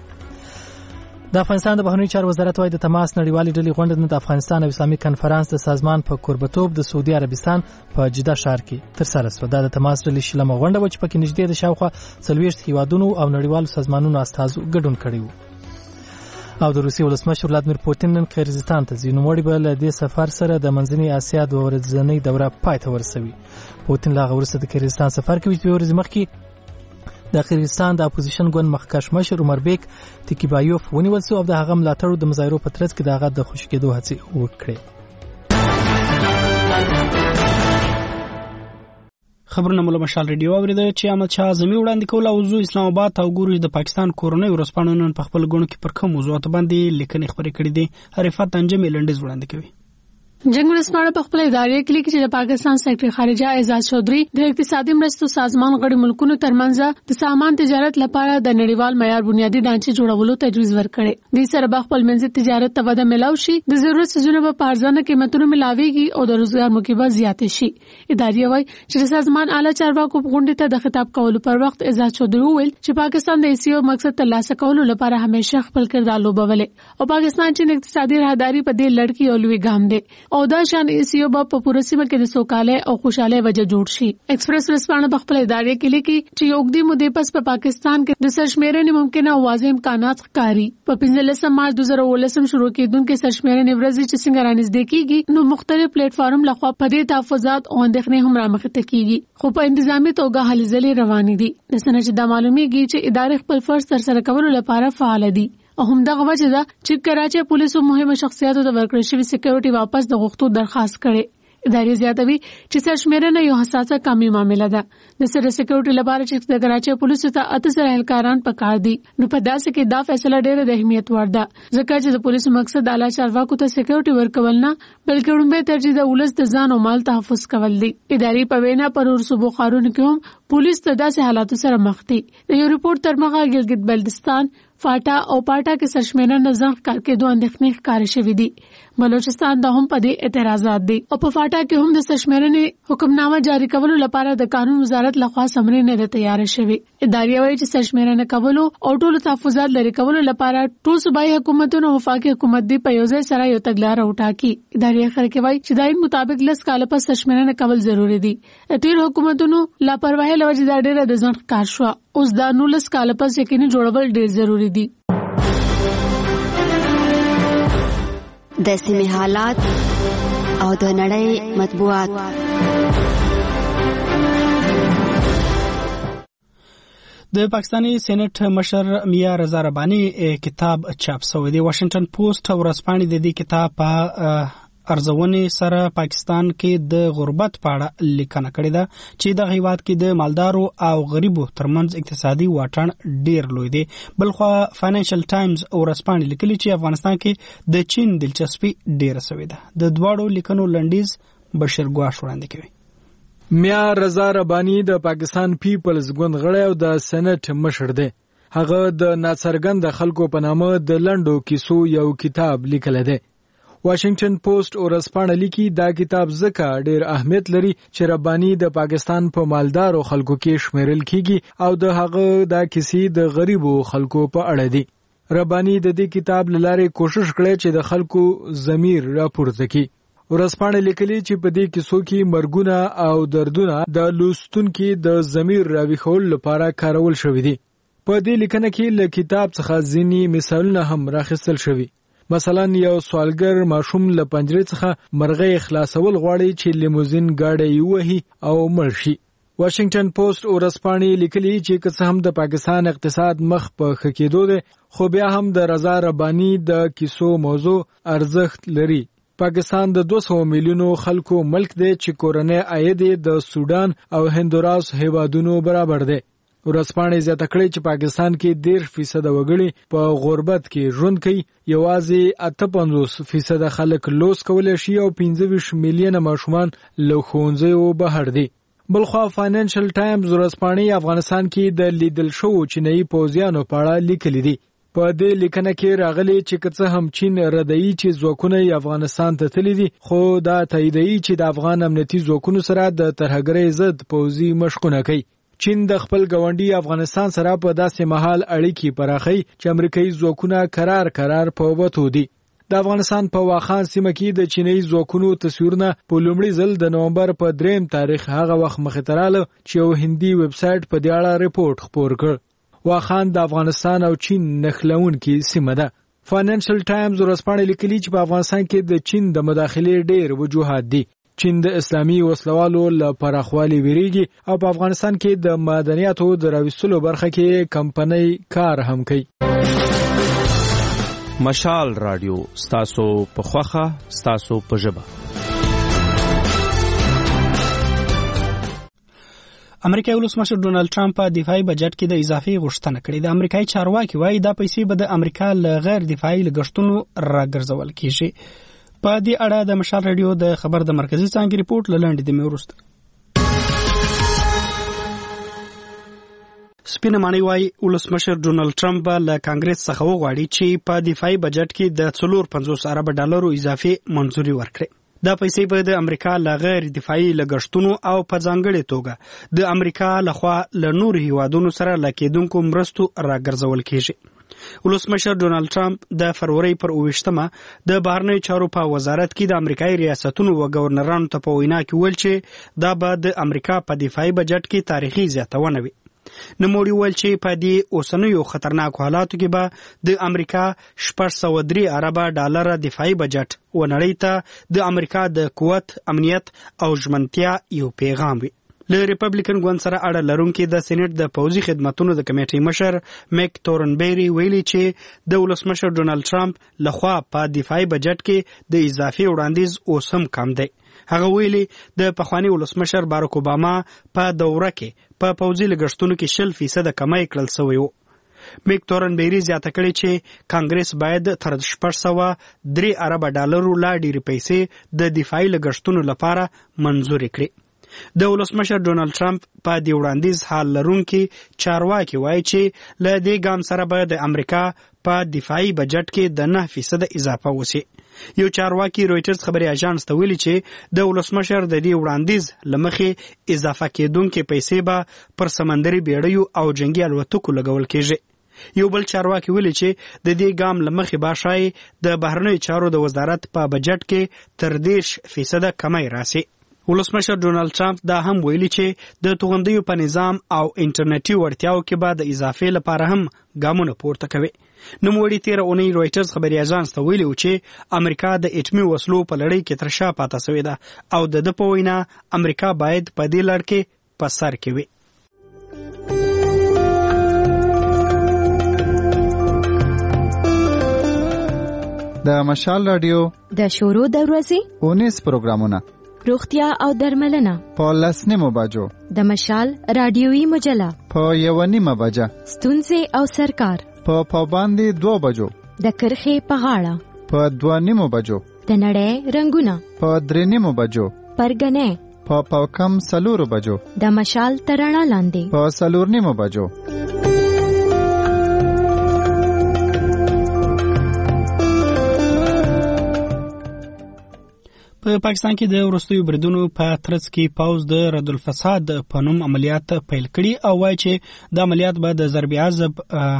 د افغانستان د بهرنیو چارو وزارت وايي د تماس نړیوالې ډلې غونډه د افغانستان او اسلامي کنفرانس د سازمان په کوربتوب د سعودي عربستان په جده ښار کې ترسره شوه. دا د تماس ډلې شلمه غونډه وه چې پکې نږدې د شاوخوا څلوېښت هیوادونو او نړیوالو سازمانونو استازو ګډون کړی و. او د روسیې ولسمشر ولادیمیر پوتین نن قرغیزستان ته ځي. نوموړي به له دې سفر سره د منځنۍ اسیا دوه ورځنۍ دوره پای ته ورسوي. پوتین له هغه وروسته د قرغیزستان سفر کوي چې دوه ورځې مخکې د قرغیزستان د اپوزیشن ګوند مخکښ مشر عمر بیک تکیبایوف ونیول شو او د هغه ملاتړو د مظاهرو په ترڅ کې د هغه د خوشي کېدو هڅې وکړې. خبرونه مو له مشال ریډیو اورېده چې احمد شاه اعظمي وړاندې کول او زو اسلام آباد ته وګورو د پاکستان کورنۍ ورځپاڼو نن په خپل غونډه کې پر کوم موضوعات باندې لیکنې خبرې کړې دي. عرفات انجمې لنډیز وړاندې کوي. جنگ ورځپاڼه په خپل ادارې کې لیکي چې د پاکستان سیکرټري خارجه اعزاز چودھری د اقتصادي مرستو سازمان غړي ملکونو ترمنځ د سامان تجارت لپاره د نړیوال معیار بنیادی ډانچې جوړولو تجویز ورکړي. د سره په خپل منځي تجارت ته وده ملاوي شي، د ضرورت سيزونو په ارزانه قیمتونو ملاويږي او د روزګار موقعه زیاتې شي. ادارې وايي چې د سازمان اعلی چارواکو غونډې ته د خطاب کولو پر وخت اعزاز چودھری ویل چې پاکستان د ایسیو مقصد ترلاسه کولو لپاره همیشه خپل کردار لوبولې او پاکستان چې اقتصادي راهداري په دې لړ کې اولوي ګام دی او دا شان ایسیو په پوره سیمه کې د سوکاله او خوشاله وجه جوړ شي. ایکسپریس رسپانه په خپل ادارې کې لیکي چې یو وګړي مودې پس په پاکستان کې د سرشمیرنې ممکنه او واضح امکانات ښکاري. په پنځلسم مارچ دوه زره ولسم شروع کېدونکې سرشمیرنې ورځې چې څنګه رانږدې کیږي نو مختلف پلیټ فارم لخوا په دې تحفظات او اندېښنې هم رامخته کیږي، خو په انتظامی توګه هلې ځلې روانې دي. د سنه چې د معلومیږي چې ادارې خپل فرض ترسره کولو لپاره فعال دي او هم دغه وجه ده چې کراچي پولیسو مهمه شخصیاتو د ورکړې شوی سکیورټي واپس د غوښتو درخواست کړي. ادارې زیاتوي چې سرشمیرنه یو حساسه قومي معاملې ده. د سره سکیورټي لپاره چې د کراچي پولیسو ته اته سره اهلکاران پکار دي نو په داسې کې دا فیصله ډېره د اهمیت وړ ده ځکه چې د پولیسو مقصد اعلی چارواکو ته سکیورټي ورکول نه بلکې لومړی ترجیح د ولس د ځان او مال تحفظ کول دي. ادارې په وینا پر صوبو خارونو کې هم پولیس ته داسې حالاتو سره مخ دي. د یو ریپورت تر مخه ګلګت بلتستان، فاټا او پاټا کې سرشمیرنه ځان ښکار کېدو اندېښنې ښکارې شوې دي. بلوچستان د هم په دې اعتراضات دي او په فاټا کې هم د سرشمیرنې حکمنامه جاری کولو لپاره د قانون وزارت لخوا سمرې نه ده تیار شوې. ادارې وايي چې سرشمیرنه کولو او ټول تحفظات لري کولو لپاره ټول صوبایي حکومتونو او وفاقي حکومت دی په یو ځای سره یو تګلارې وټاکي. ادارې خلک وايي چې داین مطابق لس کال پس سرشمیرنه کول ضروری دي. ټول حکومتونو لاپرواهي لوجه دا ډېره د ځان ښکار شو. اوس دا نولس کال پس یقیني جوړول ډېر ضروری دي. د سیمې حالات او د نړۍ مطبوعات. د پاکستاني سېنات مشر میا رضا رباني کتاب چاپ شوی دی. واشنگټن پوسټ ورځپاڼې د دې کتاب په ارزونې سره پاکستان کې د غربت په اړه لیکنه کړې ده چې د هیواد کې د مالدارو او غریبو ترمنځ اقتصادي واټن ډیر لوی دی. بلخو فاینانشل ټایمز ورځپاڼې لیکلي چې افغانستان کې د چین دلچسپي ډیره شوې ده. د دواړو لیکنو لنډیز بشیر ګواش وړاندې کوي. میا رضا رباني د پاکستان پیپلز ګوند غړی او د سېنات مشر دی. هغه د ناڅرګند خلکو په نامه د لنډو کیسو یو کتاب لیکلی دی. واشنگټن پوسټ ورځپاڼه لیکي دا کتاب ځکه ډیر اهمیت لري چې رباني د پاکستان په مالدارو خلکو کې شمیرل کیږي او د هغه دا کیسې د غریبو خلکو په اړه دي. رباني د دې کتاب لاره کوشش کړي چې د خلکو ضمیر راپورته کړي. ورځپاڼه لیکلي چې په دې کیسو کې مرګونه او دردونه د لوستونکو د ضمیر راویښولو لپاره کارول شوي دي. په دې لیکنه کې له کتاب څخه ځینې مثالونه هم راخیستل شوي. مثلا یو سوالګر ماشوم له پنجرې څخه مرغۍ خلاصول غواړي چې لیموزین گاډی یې وهي او مړ شي. واشنگټن پوسټ ورځپاڼې لیکلي چې که څه هم د پاکستان اقتصاد مخ په ښه کېدو دی خو بیا هم د رضا رباني د کیسو موضوع ارزښت لري. پاکستان د دوه سوه میلیونو خلکو ملک دی چې کورنۍ عاید د سودان او هندوراس هیوادونو برابر دی. ورځپاڼې زیاته کړې چې پاکستان کې دېرش فیصد وګړي په غربت کې ژوند کوي. یوازې اته پنځوس فیصد خلک لوست کولی شي او پنځه ویشت میلیونه ماشومان له ښوونځیو بهر دي. بلخوا فاینانشل ټایمز ورځپاڼې افغانستان کې د لیدل شوو چینایي پوځیانو په اړه لیکلي دي. په دې لیکنه کې راغلي چې که څه هم چین ردایي چې ځواکونه یې افغانستان ته تللي دي خو دا تاییدوي چې د افغان امنیتي ځواکونو سره د ترهګرۍ ضد پوځي مشقونه کوي. چین د خپل ګاونډي افغانستان سره په داسې مهال اړیکې پراخوي چې امریکایي ځواکونه قرار قرار په وتو دي. د افغانستان په واخان سیمه کې د چینایي ځواکونو تصویرونه په لومړي ځل د نومبر په دریم تاریخ هغه وخت مخې ته راغله چې یو هندي ویب سایټ په دې اړه رپورټ خپور کړ. واخان د افغانستان او چین نښلونکې سیمه ده. فاینانشل ټایمز ورځپاڼه لیکلي چې په افغانستان کې د چین د مداخلې ډېر وجوهات دي. چین د اسلامي وسلوالو له پراخوالي ویریږي او په افغانستان کې د معدنیاتو د راویستلو برخه کې کمپنۍ کار هم کوي. مشال رادیو ستاسو په خوخه ستاسو په ژبه. امریکایي ولسمشر ډونالد ټرمپ په دفاعي بجټ کې د اضافي غوښتنه کړې ده. امریکایي چارواکي وایي دا پیسې به د امریکا له غیر دفاعي لګښتونو راګرځول کیږي. په دې اړه د مشال رادیو د خبر د مرکزي څانګې رپورټ لنډ دی وروسته. سپینه معنی وایي ولسمشر ډونالد ټرمپ به له کانګرس څخه وغواړي چې په دفاعي بجټ کې د څلور پنځوس ارب ډالرو اضافي منځوري ورکړي. دا پیسې به د امریکا له غیر دفاعي لګښتونو او په ځانګړې توګه د امریکا لخوا له نورو هیوادونو سره له کېدونکو مرستو راګرځول کیږي. ولسمشر ډونالد ټرمپ د فروری پر اوویشتمه د بهرنیو چارو په وزارت کې د امریکایي ریاستونو و ګورنرانو ته په وینا کې ویل چې دا به د امریکا په دفاعي بجټ کې تاریخي زیاتونه وي. نوموړي ویل چې په دې اوسنیو خطرناکو حالاتو کې به د امریکا شپږ سوه درې اربه ډالره دفاعي بجټ و نړۍ ته د امریکا د قوت، امنیت او ژمنتیا یو پیغام وي. له ریپبلیکن ګوند سره اړه لرونکي د سېنات د پوځي خدماتونو د کمیټې مشر میک تورنبری ویلي چې د ولسمشر ډونالد ټرمپ لخوا په دفاعي بجټ کې د اضافي وړاندیز اوس هم کم دی. هغه ویلي د پخوانی ولسمشر باراک اوباما په دوره کې په پوځي لګښتونو کې شل فیصد کمای کړل شوی و. میک تورنبری زیاته کړې چې کانګرس باید تر شپږ سوه درې ارب ډالرو لا ډېرې پیسې د دفاعي لګښتونو لپاره منظوري کړي. د ولسمشر ډونالد ټرمپ په دې وړاندیز حال لرونکي چارواکي وایي چې له دې ګام سره به د امریکا په دفاعي بجټ کې د نه فیصد اضافه وشي. یو چارواکي رویټرز خبري اژانس ته ویلي چې د ولسمشر د دې وړاندیز لمخې اضافه کېدونکې پیسې به پر سمندري بیړیو او جنگي الوتکو لګول کېږي. یو بل چارواکي ویلي چې د دې ګام لمخې به شای د بهرنیو چارو د وزارت په بجټ کې تر دېرش فیصد کمای راسي. ولسمشر ډونالد ټرمپ دا هم ویلي چې د توغندیو په نظام او انټرنیټي وړتیاو کې به د اضافې لپاره هم ګامونه پورته کوي. نوموړي تیره اونۍ رویټرز خبري اژانس ته ویلي و چې امریکا د اټمي وسلو په لړۍ کې تر شا پاته شوې ده او د ده په وینا امریکا باید په دې لړ کې په سر کې وي. د مشال رادیو د شورو د ورځې اونیس پروګرامونه روغتیا او درملنه په لسنیمو بجو د مشال رادیوي مجله په یو نیمه بجه ستونزې او سرکار په پابندي دوه بجو د کرخې په غاړه په دوه نیمو بجو د نړۍ رنگونه په درې نیمو بجو پرګنې په پاکم سلورو بجو د مشال ترانه لاندې په سلور نیمو بجو. په پاکستان کې د وروستیو بریدونو په ترڅ کې پوز د رد الفساد په نوم عملیات پیل کړي او وایي چې د عملیات به د ضرب عضب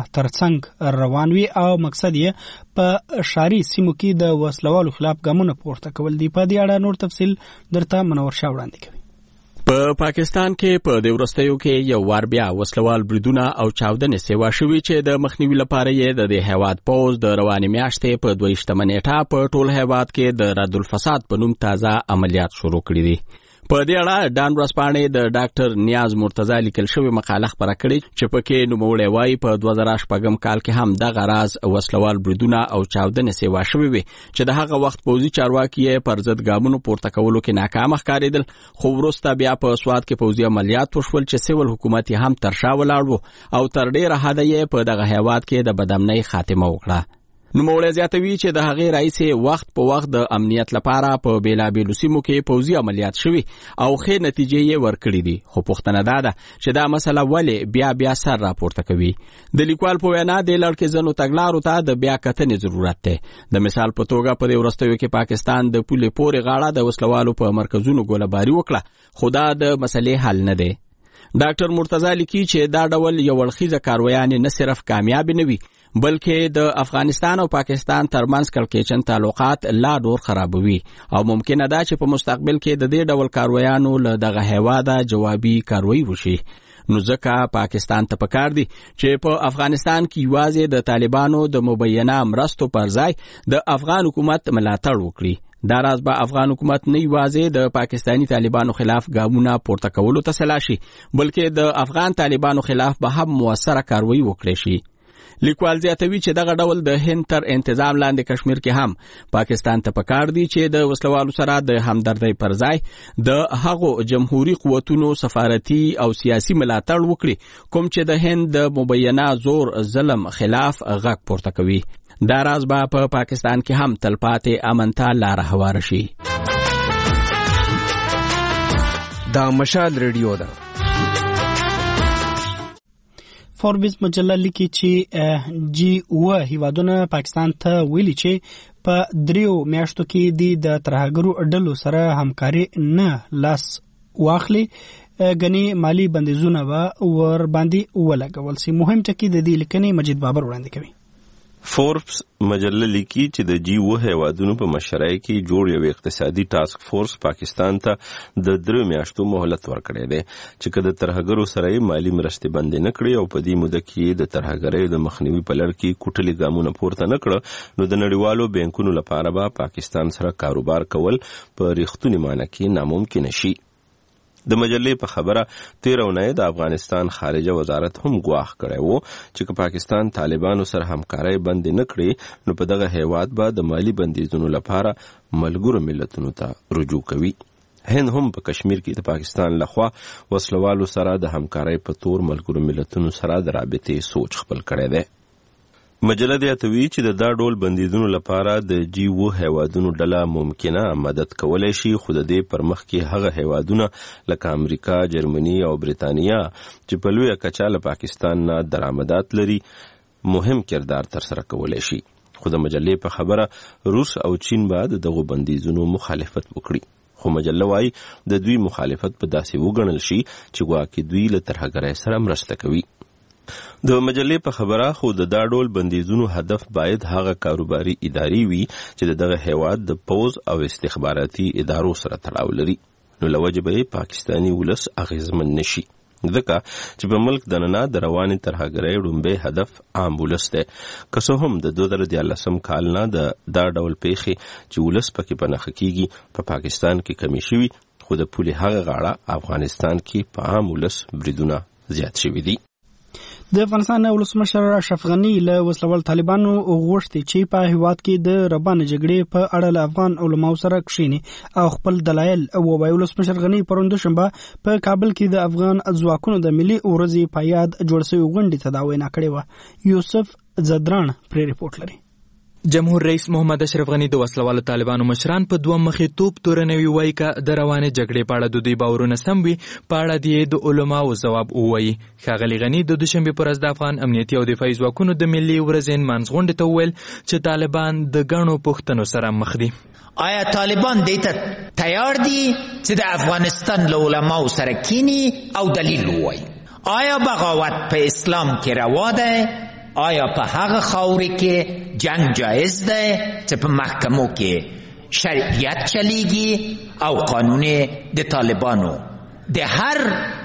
ترڅنګ روان وي او مقصد یې په ښاري سیمو کې د وسلوالو خلاف ګامونه پورته کول دي. په دې اړه نور تفصیل درته منور شاه وړاندې کوي. په پاکستان کې په د وروستیو کې یو وار بیا وسلوال بریدونه او چاودنې سیوا شوي چې د مخنیوي لپاره یې د دې هیواد پوز د روانې میاشتې په دویشتمه نیټه په ټول هیواد کې د رد الفساد په نوم تازه عملیات شروع کړي دي. په دې اړه ډان ورځپاڼې د ډاکټر نیاز مرتضی لیکل شوی مقاله خپره کړې چې پکې نوموړی وایي په دوه زره شپږم کال کې هم دغه راز وسلوال بریدونه او چاودنې سیوا شوي وي چې د هغه وخت پوځي چارواکي یې پر ضد ګامونو پورته کولو کې ناکام ښکارېدل، خو وروسته بیا په سوات کې پوځي عملیات وشول چې سیول حکومت یې هم تر شا ولاړ و او تر ډېره حده یې په دغه هیواد کې د بدامنۍ خاتمه وکړه. نوموړی زیاتوي چې د هغې رئیس وخت په وخت د امنیت لپاره په بېلابېلو سیمو کې پوځي عملیات شوي او ښې نتیجې یې ورکړي دي، خو پوښتنه دا ده چې دا مسله ولې بیا بیا سر راپورته کوي. د لیکوال په وینا د لړکېزنو تګلارو ته د بیا کتنې ضرورت دی. د مثال په توګه په دې وروستیو کې پاکستان د پولې پورې غاړه د وسلوالو په مرکزونو ګولهباري وکړه، خو دا د مسلې حل نه دی. ډاکټر مرتضی لیکي چې دا ډول یو اړخیزه کارویانې نه صرف کامیابې نه وي بلکې د افغانستان او پاکستان ترمنځ کړکېچن تعلقات لا ډور خرابوي او ممکنه ده چې په مستقبل کې د دې ډول کارویانو له دغه هیواده جوابي کاروي وشي. نو ځکه پاکستان ته پکار دی چې په افغانستان کې یوازې د طالبانو د مبینه مرستو پر ځای د افغان حکومت ملاتړ وکړي. دا راز به افغان حکومت نه یوازې د پاکستانی طالبانو خلاف ګامونه پورته کولو ته سلا شي بلکې د افغان طالبانو خلاف به هم موثره کاروي وکړي شي. لیکوال زیاتوي چې دغه ډول د هند تر انتظام لاندې کشمیر کې هم پاکستان ته پکار دی چې د وسلوالو سره د همدردۍ پر ځای د هغو جمهوریت قوتونو سفارتي او سیاسي ملاتړ وکړي کوم چې د هند د مبینه زور ظلم خلاف غږ پورته کوي. دا راز به په پا پاکستان کې هم تلپاتې امن ته لاره هواره شي. دا مشال ریډیو ده. فوربس مجله لیکي چې جی اوه هیوادونه پاکستان ته ویلي چې په دریو میاشتو کې د ترهګرو ډلو سره همکاري نه لاس واخلي غني مالی بندیزونه به ور باندې ولګول سي. مهم ټکی د دې لیکنې مجید بابر وړاندې کوي. فوربس مجله لیکي چې د جی اوه هیوادونو په مشرۍ کې جوړ یو اقتصادي ټاسک فورس پاکستان ته د درې میاشتو مهلت ورکړی دی چې که د ترهګرو سره یې مالي مرستې بندې نه کړي او په دې موده کې د ترهګرۍ د مخنیوي په لړ کې کوټلي ګامونه پورته نه کړه نو د نړیوالو بانکونو لپاره به پاکستان سره کاروبار کول په ریښتوني معنی کې ناممکن شي. د مجلې په خبره تیر اونۍ د افغانستان خارجه وزارت هم ګواښ کړی و چې که پاکستان طالبانو سره همکارۍ بندې نه کړي نو په دغه هیواد به د مالي بندیزونو لپاره ملګرو ملتونو ته رجوع کوي. هند هم په کشمیر کې د پاکستان لخوا وسلوالو سره د همکارۍ په تور ملګرو ملتونو سره د رابطې سوچ خپل کړی دی. مجله زیاتوي چې د دا ډول بندیزونو لپاره د جی اوه هیوادونو ډله ممکنه مدد کولای شي خو د دې پر مخ کې هغه هیوادونه لکه امریکا، جرمني او بریتانیا چې په لویه کچه له پاکستان نه درآمدات لري مهم کردار ترسره کولای شي. خو د مجلې په خبره روس او چین به د دغو بندیزونو مخالفت وکړي. خو مجله وايي د دوی مخالفت په داسې وګڼل شي چې ګواکې دوی له ترهګرۍ سره مرسته کوي. د مجلې په خبره خو د دا ډول بندیزونو هدف باید هغه کاروباري ادارې وي چې د دغه هیواد د پوز او استخباراتي ادارو سره تړاو لري نو له وجې به پاکستاني ولس اغیزمن نشي ځکه چې په ملک دننه د روانې ترهګرۍ ړومبی هدف عام ولس دی. که څه هم د دوه زره دیارلسم کال نه د دا ډول پیښې چې ولس پکې په نښه کیږي په پاکستان کې کمی شوي خو د پولې هغه غاړه افغانستان کې په عام ولس بریدونه زیات شوي دي. د افغانستان ولسمشر اشرف غني له وسلوال طالبانو غوښتي چې په هیواد کې د ربانه جګړې په اړه له افغان علماو سره کښینی او خپل دلایل ووایي. ولسمشر غني پرون دوشنبه په کابل کې د افغان ځواکونو د ملي ورځې په یاد جوړ شوی غونډې ته دا وینا کړې وه. یوسف زدران پرې ریپورت لري. جمهور رئیس محمد اشرف غنی د وسلوالو طالبانو مشران په دوه مخې توپ تورنوي وایي که د روانې جګړې په اړه د دوی باورونه سم وي په اړه د د علماو ځواب ووایي. ښاغلي غني د دوشنبې په ورځ د افغان امنیتي او دفاعي ځواکونو د ملي ورځې نمانځ غونډې ته وویل چې طالبان د ګڼو پوښتنو سره مخ دي. آیا طالبان دې ته تیار دي چې د افغانستان له علماو سره کینی او دلیل ووایي؟ آیا بغاوت په اسلام کې روا ده؟ آیا په هغه خاوري کې جنگ جایز ده چې په محکمو کې شریعت چلیږي او قانون د طالبانو د هر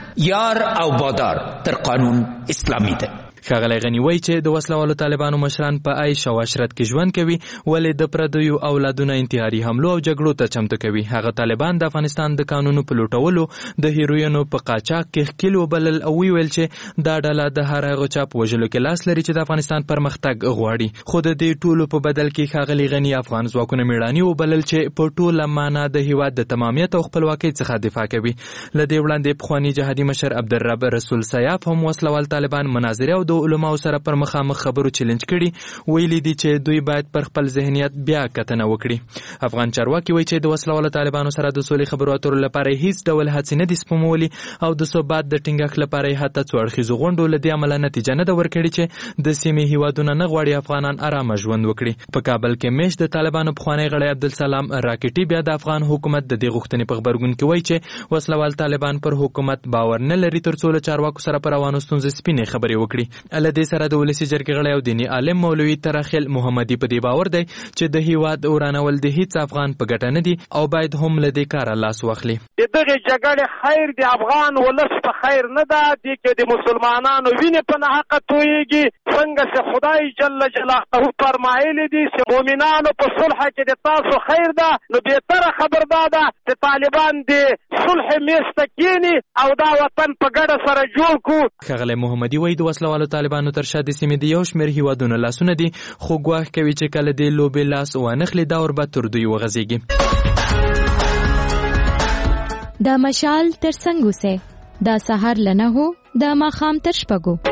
یار او بادار تر قانون اسلامی ده؟ ښاغلی غني وایي چې د وسلوالو طالبانو مشران په عیش او عشرت کې ژوند کوي ولې د پردیو اولادونه انتحاري حملو او جګړو ته چمتو کوي. هغه طالبان د افغانستان د قانونو په لوټولو د هیروینو په قاچاق کې ښکیل وبلل او ویل چې دا ډله د هر هغه چا په وژلو کې لاس لري چې د افغانستان پرمختګ غواړي. خو د دې ټولو په بدل کې ښاغلي غني افغان ځواکونه میړاني وبلل چې په ټوله معنا د هیواد د تمامیت او خپلواکۍ څخه دفاع کوي. له دې وړاندې پخواني جهادي مشر عبدالرب رسول سیاف هم وسلوال طالبان مناظره او د علماو سره پر مخامخ خبرو چیلنج کړي. ویلي دي چې دوی باید پر خپل ذهنیت بیا کتنه وکړي. افغان چارواکي وایي چې د وسلوالو طالبانو سره د سولې خبرو اترو لپاره هیڅ ډول هڅې نه دي سپمولي او د ثبات د ټینګښت لپاره یې حتی څو اړخیزو غونډو له دې امله نتیجه نه ده ورکړې چې د سیمې هیوادونه نه غواړي افغانان ارامه ژوند وکړي. په کابل کې میش د طالبانو پخوانی غړی عبدالسلام راکټي بیا د افغان حکومت د دې غوښتنې په غبرګون کې وایي چې وسلوال طالبان پر حکومت باور نه لري تر څو له چارواکو سره پر روانو ستونزو سپینې خبرې وکړي. له دې سره د ولسي جرګې غړی او دیني عالم مولوي تراخیل محمدي په دې باور دی چې د هیواد ورانول د هیڅ افغان په ګټه نه دي او باید هم له دې کاره لاس واخلي. د دغه جګړې خیر د افغان ولس په خیر نه ده، دې کې د مسلمانانو وینې په ناحقه تویږي. څنګه چې خدای جل جلاله فرمایلی دي چې مؤمنانو په صلح کې د تاسو خیر ده، نو بهتره خبر دا ده چې طالبان د صلح میز ته کینی او دا وطن په ګډه سره جوړ کړو. ښاغلی محمدي وایي د وسلوالو طالبانو تر شا د سیمې د یو شمېر هیوادونو لاسونه دي خو ګواښ کوي چې کله دې لوبې لاس وانخلي دا ور به تر دوی وغځېږي. دا مشال تر څنګ اوسئ، دا سهار له نهو دا ماښام تر شپږو.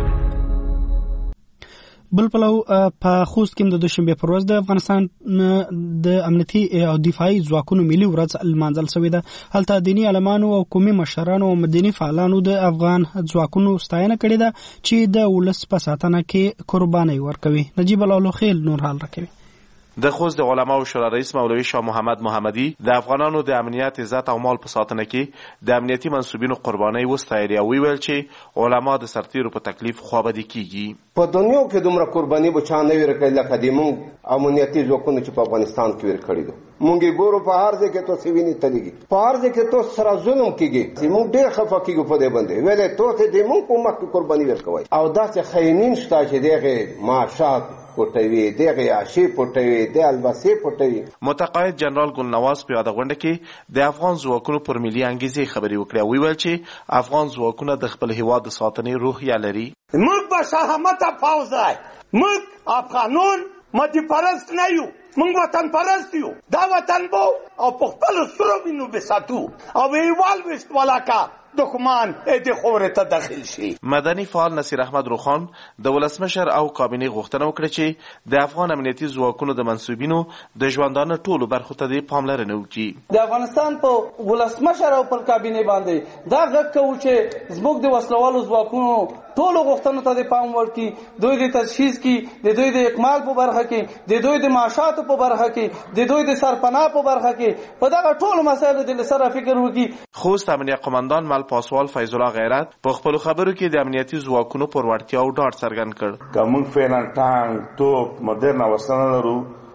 بل پلو په خوست کې د دوشنبه پر ورځ د افغانستان د امنیتي او دفاعي ځواکونو ملي ورځ لمانځل شوې ده. هلته دیني عالمانو او قومي مشرانو او مدني فعالانو د افغان ځواکونو ستاینه کړې ده چې د ولس په ساتنه کې قرباني ورکوي. نجیب الله خیل نور حال راکوي. د خوست د علماو شورا رئیس مولوي شاه محمد محمدي د افغانانو د امنیت عزت او مال په ساتنه کې د امنیتي منسوبینو قرباني وستایلې او ویل چې علما د سرتیرو په تکلیف خوابدي کیږي. په دنیا کې دومره قرباني به چا نه ورکړي لکه د موږ امنیتي ځواکونو چې په افغانستان کې ورکړي دي. مونږ ګورو په هر ځای کې تو سویني تلګي، په هر ځای کې تو سره ظلم کیږي. موږ ډېر خفه کیږو په دې باندې ویلې تو ته د موږ په مخ کې قرباني ورکوي او داسې خاینین شته چې دغه معاشات پټوي، دغه عاشي پټوي، د الباسي پټوي. متقاعد جنرال ګل نواز په یاد غونډه کې د افغان ځواکونو پر ملي انګیزې خبرې وکړې او ویل چې افغان ځواکونه د خپل هیواد د ساتنې روحیه لري. موږ به شهامت فوز دی، موږ افغانون مدي پرست نه یو، موږ وطن پرست یو. دا وطن بو او په خپل سرو وینو بساتو او ویوال وست ولاکا دښمن د خورې ته داخل شي. مدني فعال نصیر احمد روخان د ولسمشر او کابینې غوښتنه وکړه چې د افغان امنیتي ځواکونو د منسوبینو د ژوندانه ټولو برخو ته د پاملرنه وکړي. د افغانستان په ولسمشر او پر کابینې باندې دا غږ کوو چې زموږ د وسلوالو ځواکونو ټولو غوښتنو ته د پام ورکړي، دوی د تجهیز کې، د دوی د اکمال په برخه کې، د دوی د معاشاتو په برخه کې، د دوی د سرپناه په برخه کې، په دغه ټولو مسایلو د سره فکر وکړي. خوست امنیه قماندان مل پاسوال فیض الله غیرت په خپل خبرو کې د امنیتي ځواکونو پر وړتیا او ډاډ څرګند کړ. که موږ فعلا ټانک، توپ، مدرنه وسله لرو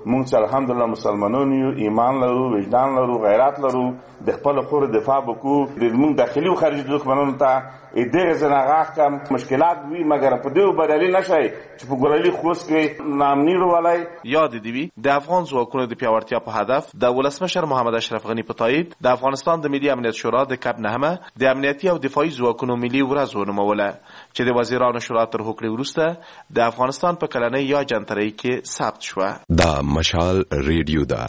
موږ چې الحمدلله مسلمانان یو، ایمان لرو، وجدان لرو، غیرت لرو، د خپل خور دفاع وکړو، د موږ داخلي او خارجي دښمنانو ته دغه زناغاخ کم مشکلات وي، مګر په دې بدلی نشي چې په ګورالي خوست کې نامنی ولای. یاد دی وی د افغان ځواکونو د پیاوړتیا په هدف د ولسمشر محمد اشرف غنی په تایید د افغانستان د ملي امنیت شورا د کب نهمه د امنیتي او دفاعي ځواکونو ملي ورځ ونوموله چې د وزیرانو شورا تر هوکړې وروسته د افغانستان په کلنۍ یا جنترۍ کې ثبت شوه. دا مشال ریډیو ده.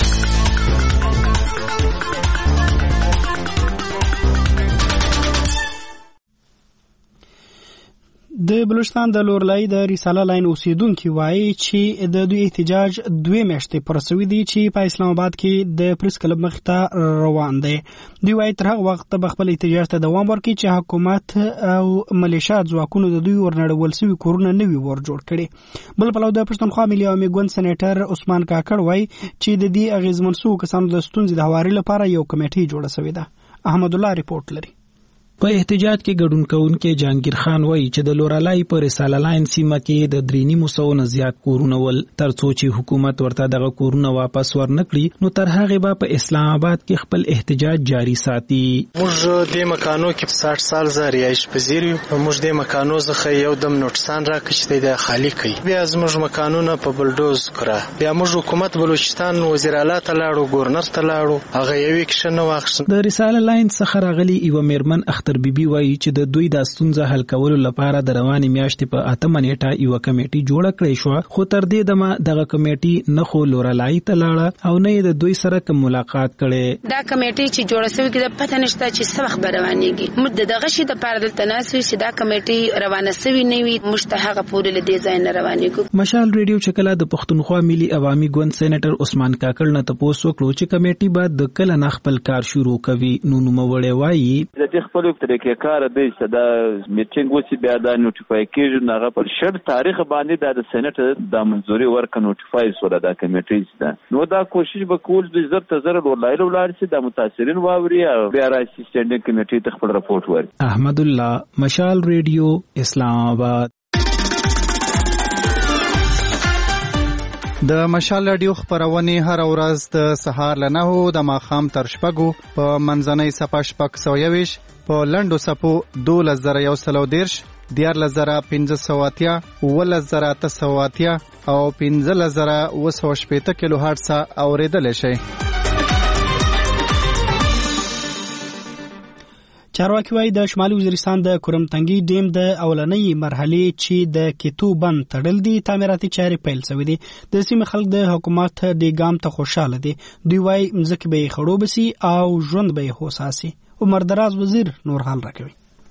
د بلوچستان د لورلای د رساله لاین اوسیدونکو وایي چې د دوی احتجاج دوه میاشتې پر سوي دي چې په اسلام آباد کې د پریس کلب مخ ته روان دي. دوی وایي تر هغه وخت به خپل احتجاج ته دوام ورکړي چې حکومت او ملیشیا ځواکونو د دوی ورنړول شوي کورونه نوي ور جوړ کړي. بل پلو د پښتونخوا ملي عوامي ګوند سېنیټر عثمان کاکړ وایي چې د دې اغیزمن سو کسانو د ستونزې د هواري لپاره یو کمیټه جوړه شوې ده. احمد الله ریپورت لري. په احتجاج کې ګډون کوونکي جهانگیر خان وایي چې د لورالای پر رساله لاین سیمه کې د درینی مسو نه زیات کورونه ول ترڅو چې حکومت ورته دغه کورونه واپس ورنکړي نو تر هغه به په اسلام آباد کې خپل احتجاج جاری ساتي. موږ د مکانو کې شصت سال زریایش پذیر یو. موږ د مکانو څخه یو دم نوټسان راکښته د خالی کوي. بیا زموږ مکانونه په بلډوز کړه. بیا موږ حکومت بلوچستان وزیر اعلی ته لاړو، گورنر ته لاړو، هغه یو کښ نه واخښ. د رساله لاین څخه راغلي یو میرمن اختر بیبي وایي چې د دوی د ستونزې حل کولو لپاره د رواني میاشتې په اتمه نیټه یو کمیټي جوړه کړې شو، خو تر دې دمه دغه کمیټي نه خو لورالای ته لاړه او نه د دوی سره کوم ملاقات کړي. دا کمیټي چې جوړه شوې کې د پته نشته چې څه وخت به روانېږي. موږ د دغه شي د پاره دلته ناس وي چې دا کمیټي روانه شوې نه وي، موږ ته هغه پورې له دې ځای نه روانېږو. مشال ریډیو چې کله د پښتونخوا ملي عوامي ګوند سېنیټر عثمان کاکړ نه تاسو وکړو چې کمیټي بعد د کله نه خپل کار شروع کوي نو نوموړی وایي د دې خپل طریقې کار دی چې دا میټینګ وسی بیا دا نوټیفای کیږي نه په شرط تاریخ باندې د سېنیټ د منځوري ورک نوټیفای سره دا کمیټي ده. نو دا کوشش به کول د زر ته زر ولایل ولار چې د متاثرین واوري او بیا راشي سټینډینګ کمیټي ته خپل رپورت ورکړي. احمد الله، مشال ریډیو، اسلام آباد. د مشال رادیو خبرونه هر ورځ د سهار له نهو د ماښام تر شپږو په منځنۍ صفه شپږ سوه یویش، په لنډو صفو دولس زره یو سلو دیرش، دیارلس زره پنځه سوه اتیا، اوولس زره اته سوه اتیا او پنځلس زره اوه سوه شپېته کیلو هرټز اورېدلی شئ. چارواکي وایي د شمالي وزیرستان د کورمتنګي ډیم د اولنۍ مرحلې چې د کیتو بند تړل دي تعمیراتي چارې پیل شوې دي. د سیمې خلک د حکومت د ګام ته خوشاله دي. دوی وایي مځکې به یې خړوبسي او ژوند به یې هوساسي. عمر دراز وزیر نور حال راکوي.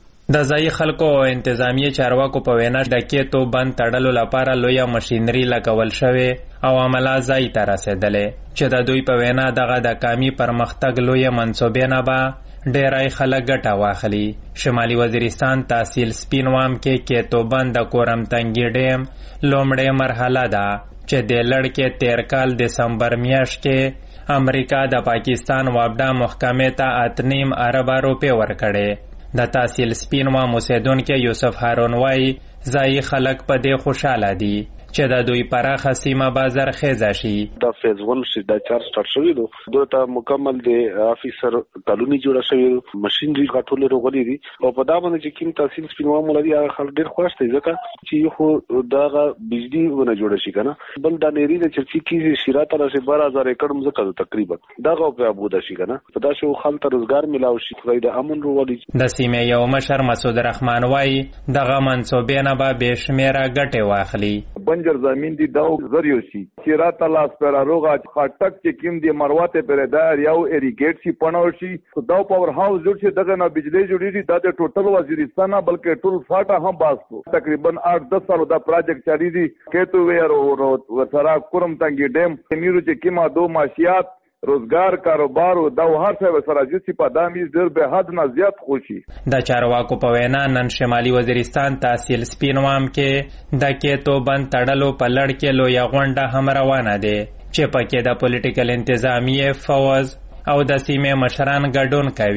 د ځایي خلکو او انتظامیه چارواکو په وینا د کیتو بند تړلو لپاره لویه ماشینري لګول شوې او عمله ځای ته رسېدلې چې د دوی په وینا دغه د کامي پرمختګ لویه منصوبې نه به ډیرای خلک ګټه واخلي. شمالي وزیرستان تحصیل سپینوام کې کیتو بند د کورمتنګي ډیم لومړی مرحله ده چې د لړ کې تیر کال دسمبر میاشت کې امریکا د پاکستان وابډا محکمې ته اتنیم ارب روپۍ ورکړې. د تحصیل سپینوام اوسیدونکي یوسف هارون وایي ځایي خلک په دې خوشاله دي چې د دوی پراخه سیمه بازار خیزه شي. دا فیز ون شي دا چار سٹارټ شوی دو دوی ته مکمل د افیسر کالونی جوړه شوی ماشینری غټول وروغلي دي او په دا باندې چې کیم تحصیل سپینوام ولري هغه خلک ډیر خوښ دي ځکه چې خو دا بجلی ونه جوړه شي کنه. بل دا نری د چرچی کې شیرات راشه بارہ هزار ایکڑ مزکه تقریبا دا غو په ابودا شي کنه. په دا شو خلک روزګار ملاو شي خدای د امن وروړي. د سیمې یو مشر مسعود رحمان وایي دغه منصوبې نه به بشمیره ګټه واخلي. بنجر زمین دی داو زریو شي چې راته لاس پر روغه خټک چې کیم دی مرواته پر دار یو اریګیټ شي پڼو شي داو پاور هاوس جوړ شي دغه نه بجلی جوړیږي دا د ټوټل وزیرستان بلکې ټول فاټه هم باسو تقریبا آٹھ دس سال دا پروجیکټ چاري دي کېتو ویر او وسرا کورمتنګي ډیم میرو چې کیما دو ماشيات روزګار کاروبار او د هر څه سره چې په دامي ډېر به حد نه زیات خوشي. د چارواکو په وینا نن شمالي وزیرستان تحصیل سپینوام کې د کېتو بند تړلو په لړ کې لویه غونډه هم روانه ده چې پکې د پولیټیکل انتظامیه فوز او د سیمې مشران ګډون کوي.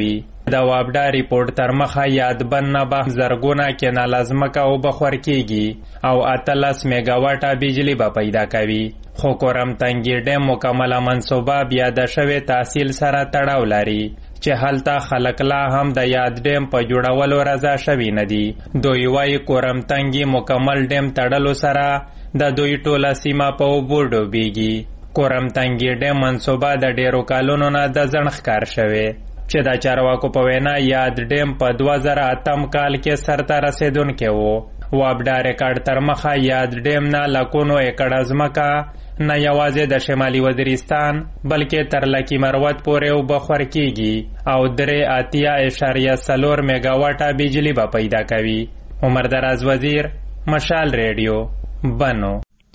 د وابډا ریپورت تر مخه یادبن نه به زرګونه کیناله ځمکه اوبه خور کیږي او اتلس میګاواټه بجلی به پیدا کوي. خو کورم تنګي ډیم مکمله منصوبه بیا د شوې تحصیل سره تړاو لري چې هلته خلک لا هم د یاد ډیم په جوړولو رضا شوي نه دي. دوی وایي کورم تنګي مکمل ډیم تړلو سره د دوی ټوله سیمه په اوبو ډوبیږي. کورم تنګي ډیم منصوبه د ډیرو کالونو نه د ځنډ ښکار شوی چې د چارواکو په وینا یاد ډیم په دوه زره اتم کال کې سرته رسیدونکی و. وابډا ریکارډ تر مخه یاد ډیم نه لکونو ایکړه ځمکه نه یوازې د شمالي وزیرستان بلکې تر لکي مروت پورې اوبه خور کیږي او درې اتیا اشاریه څلور میګاواټه بجلی به پیدا کوي. عمر دراز وزیر، مشال ریډیو، بنو.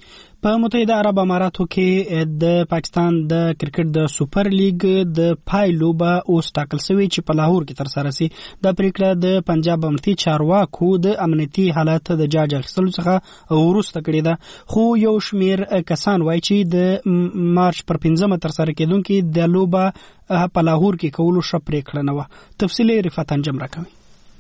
په متحده عرب اماراتو کې د پاکستان د کرکټ د سوپر لیگ د پای لوبه اوس ټاکل شوې چې په لاهور کې ترسره شي. د پریکړه د پنجاب امنیتي چارواکو د امنیتي حالت د جاج اخیستلو څخه وروسته کړې ده، خو یو شمیر کسان وایي چې د مارچ پر پنځمه ترسره کېدونکې د لوبه په لاهور کې کولو ښه پریکړه نه وه. تفصیلي رفعت انجم راکوي.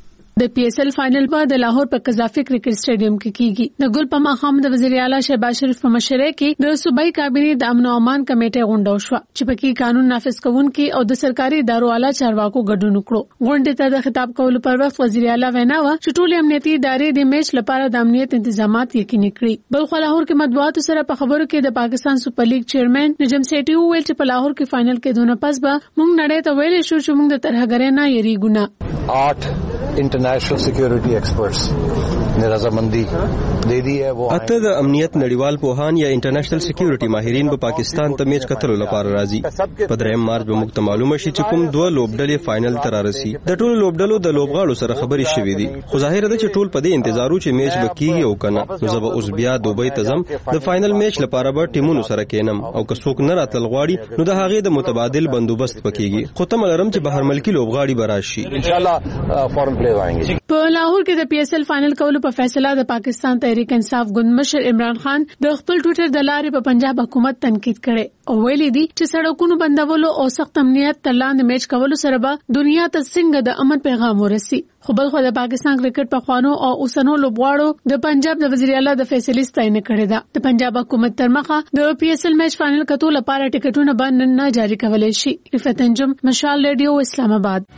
د پی ایس ایل فائنل په د لاهور په قذافی کرکټ سټیډیم کې کیږي. د ګل په ماښام د وزیر اعلی شهباز شریف په مشرۍ کې د صوبایي کابینې د امن او امان کمیټه غونډه وشوه چې پکې قانون نافذ کوونکي او د سرکاري ادارو اعلی چارواکو ګډون وکړو. غونډې ته د خطاب کولو پر وخت وزیر اعلی وینا و چې ټول امنیتي ادارې د میچ لپاره د امنیت تنظیمات یقیني کړي. بل خو لاهور کې مطبوعاتو سره په خبرو کې د پاکستان سوپر لیگ چیرمن نجم سیټي وویل چې په لاهور کې فائنل کې دونه پس به موږ نړۍ ته ویل شو چې موږ د ترهګرۍ نه یریږو نه. आठ international security experts ने रजामंदी दे दी है. वो اته د امنیت نړیوال پوهان یا انټرنیشنل سکیورټي ماهرین په پاکستان ته میچ کتلو لپاره راځي. په دریم مارچ به موږ ته معلومه شي چې کوم دوه لوبډلې فائنل ته رارسي. د ټولو لوبډلو د لوبغاړو سره خبرې شوې دي، خو ظاهر ده چې ټول په دې انتظارو چې میچ به کیږي او کنه. نو زه به اوس بیا دوبۍ ته ځم، د فائنل میچ لپاره به ټیمونو سره کینم او که څوک نه راتل غواړي نو د هغې د متبادل بندوبست پکېږي. خو تمه لرم چې بهر ملکی لوبغاړي به راشي ان شاء الله فورن پلی وایي. په لاهور کې د پی ایس ایل فائنل کولو په فیصله د پاکستان تحریک انصاف ګوند مشر عمران خان د خپل ټویټر د لارې په پنجاب حکومت تنقید کړي او ویلي دي چې سړکونو بندولو او سخت امنیت تر لاندې میچ کولو سره به دنیا ته څنګه د امن پیغام ورسي. خو بل خو د پاکستان کرکټ په خوانو او اوسنو لوبغاړو د پنجاب د وزیر اعلی د فیصلې ستاینه کړې ده. د پنجاب حکومت تر مخه د پی ایس ایل میچ فائنل کتو لپاره ټیکټونه باندې نه جاری کولای شي. رفعت انجم، مشال ریډیو، اسلام آباد.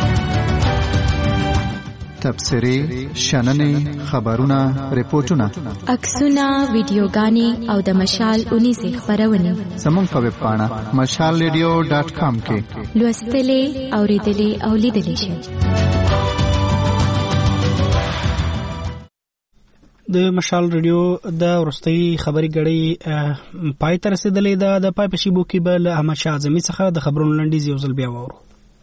تبصرې، شننې، خبرونه، ریپورتونه، عکسونه، ویډیوګانې او د مشال اونیزې خبرونه زموږ په ویب پاڼه مشال ریډیو ډاټ کام کې لوستلې، اوریدلې او لیدلې شئ. د مشال ریډیو د ورستۍ خبري غړي پای ته رسیدلې ده. د پای په شیبو کې به له احمد شاه اعظمي څخه د خبرونو لنډیز یو ځل بیا واورو.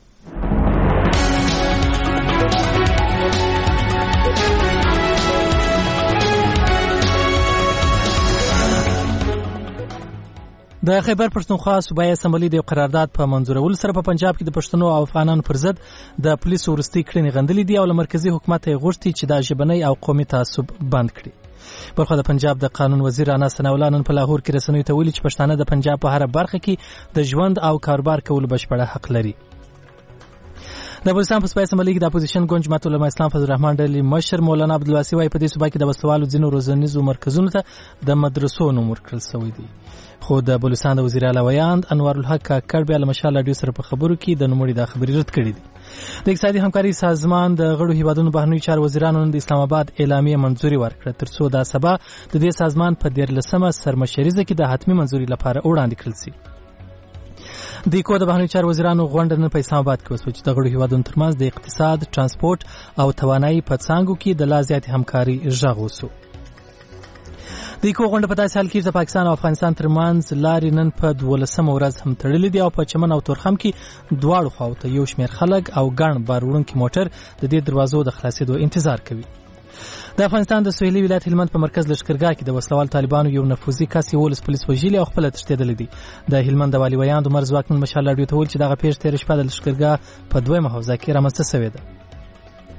د خیبر پښتونخوا صوبایي اسمبلی د قرارداد په منظورولو سره په پنجاب کې د پښتنو او افغانانو پر ضد د پولیسو ورستي کړنې غندلې دي او له مرکزی حکومت یې غوښتي چې د ژبنۍ او قومي تعصب بند کړي. بلخو د پنجاب د قانون وزیر رانا ثناء الله نن په لاهور کې رسنیو ته ویلي چې پښتانه د پنجاب په هره برخه کې د ژوند او کاروبار کولو بشپړ حق لري. د بلوچستان په صوبایي اسمبلی کې د اپوزیشن ګوند جماعت العلماء اسلام فضل الرحمن ډلې مشر مولانا عبدالواسي وايي په دې صوبه کې د وسلوالو ځینو روزنیزو مرکزونو ته د مدرسو نوم ورکړل شوی دی. خو د بلوچستان د وزیر اعلی ویاند انوار الحق کاکړ بیا له مشال راډیو سره په خبرو کې د نوموړي د خبرې رد کړې دي. د اقتصادي همکاري سازمان د غړو هیوادونو بهرنیو چارو وزیرانو د اسلام آباد اعلامیه منځوري ورکړه ترڅو دا سبا د دې سازمان په دیارلسمه سرمشریزه کې د حتمي منځوري لپاره وړاندې کړل شي. د ایکو د بهرنیو چارو وزیرانو غونډه نن په اسلام آباد کې وشوه چې د غړو هیوادونو ترمنځ د اقتصاد، ترانسپورت او توانایي په څانګو کې د لا زیاتې همکاري غږ وشو. د ایکو غونډه په داسې حال کې د پاکستان او افغانستان ترمنځ لارې نن په دولسمه ورځ هم تړلې دي او په چمن او تورخم کې دواړو خواو ته یو شمېر خلک او ګڼ بار وړونکي موټر د دې دروازو د خلاصېدو انتظار کوي. د افغانستان د سویلي ولایت هلمند په مرکز لښکرګاه کې د وسلوال طالبانو یو نفوذي کس یولس پولیس وژلي او خپله تښتېدلی دی. د هلمند د والي ویاند عمر ځواکمن مشال راډیو ته وویل چې دغه پېښه تېره شپه د لښکرګاه په دویمه حوزه کې رامنځته شوې ده.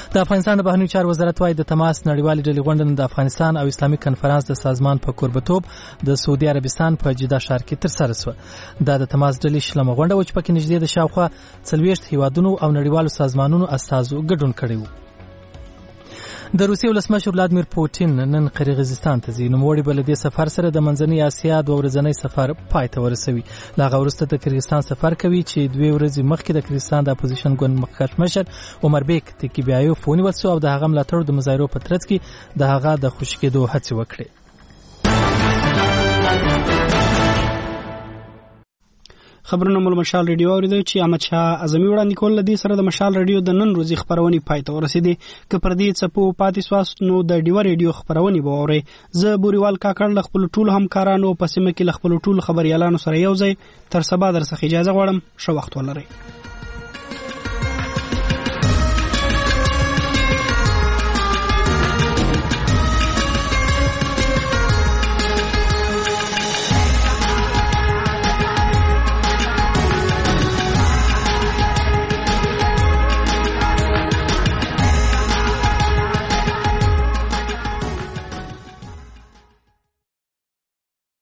د افغانستان د بهرنیو چارو وزارت وايي د تماس نړیوالې ډلې غونډه د افغانستان او اسلامي کنفرانس د سازمان په کوربتوب د سعودي عربستان په جده ښار کې ترسره شوه. دا د تماس ډلې شلمه غونډه وه چې پکې نږدې د شاوخوا څلوېښت هیوادونو او نړیوالو سازمانونو استازو ګډون کړی و. د روسیې ولسمشر ولادیمیر پوټین نن قرغیزستان ته ځي. نوموړي به له دې سفر سره د منځنۍ اسیا دوه ورځنی سفر پای ته ورسوي. له هغه وروسته د قرغیزستان سفر کوي چې دوې ورځې مخکې د قرغیزستان د اپوزیشن ګوند مخکښ مشر عمربیک تکیبیایوف ونیول شو او د هغه ملاتړو د مظاهرو په ترڅ کې د هغه د خوشي کېدو هڅې وکړې. خبرونه مول مشال ریډیو اوریدل چې احمد شاه اعظمي وړاندې کول لدی سره د مشال ریډیو د نن ورځې خبرونه پای ته ورسېدې. که پر دې څپو پاتې سواس نو د ډیو ریډیو خبرونه به اوري. زه بوريوال کاکړ ل خپل ټول همکارانو په سیمه کې ل خپل ټول خبريالانو سره یو ځای تر سبا در څخه اجازه غواړم. ښه وخت ولرئ.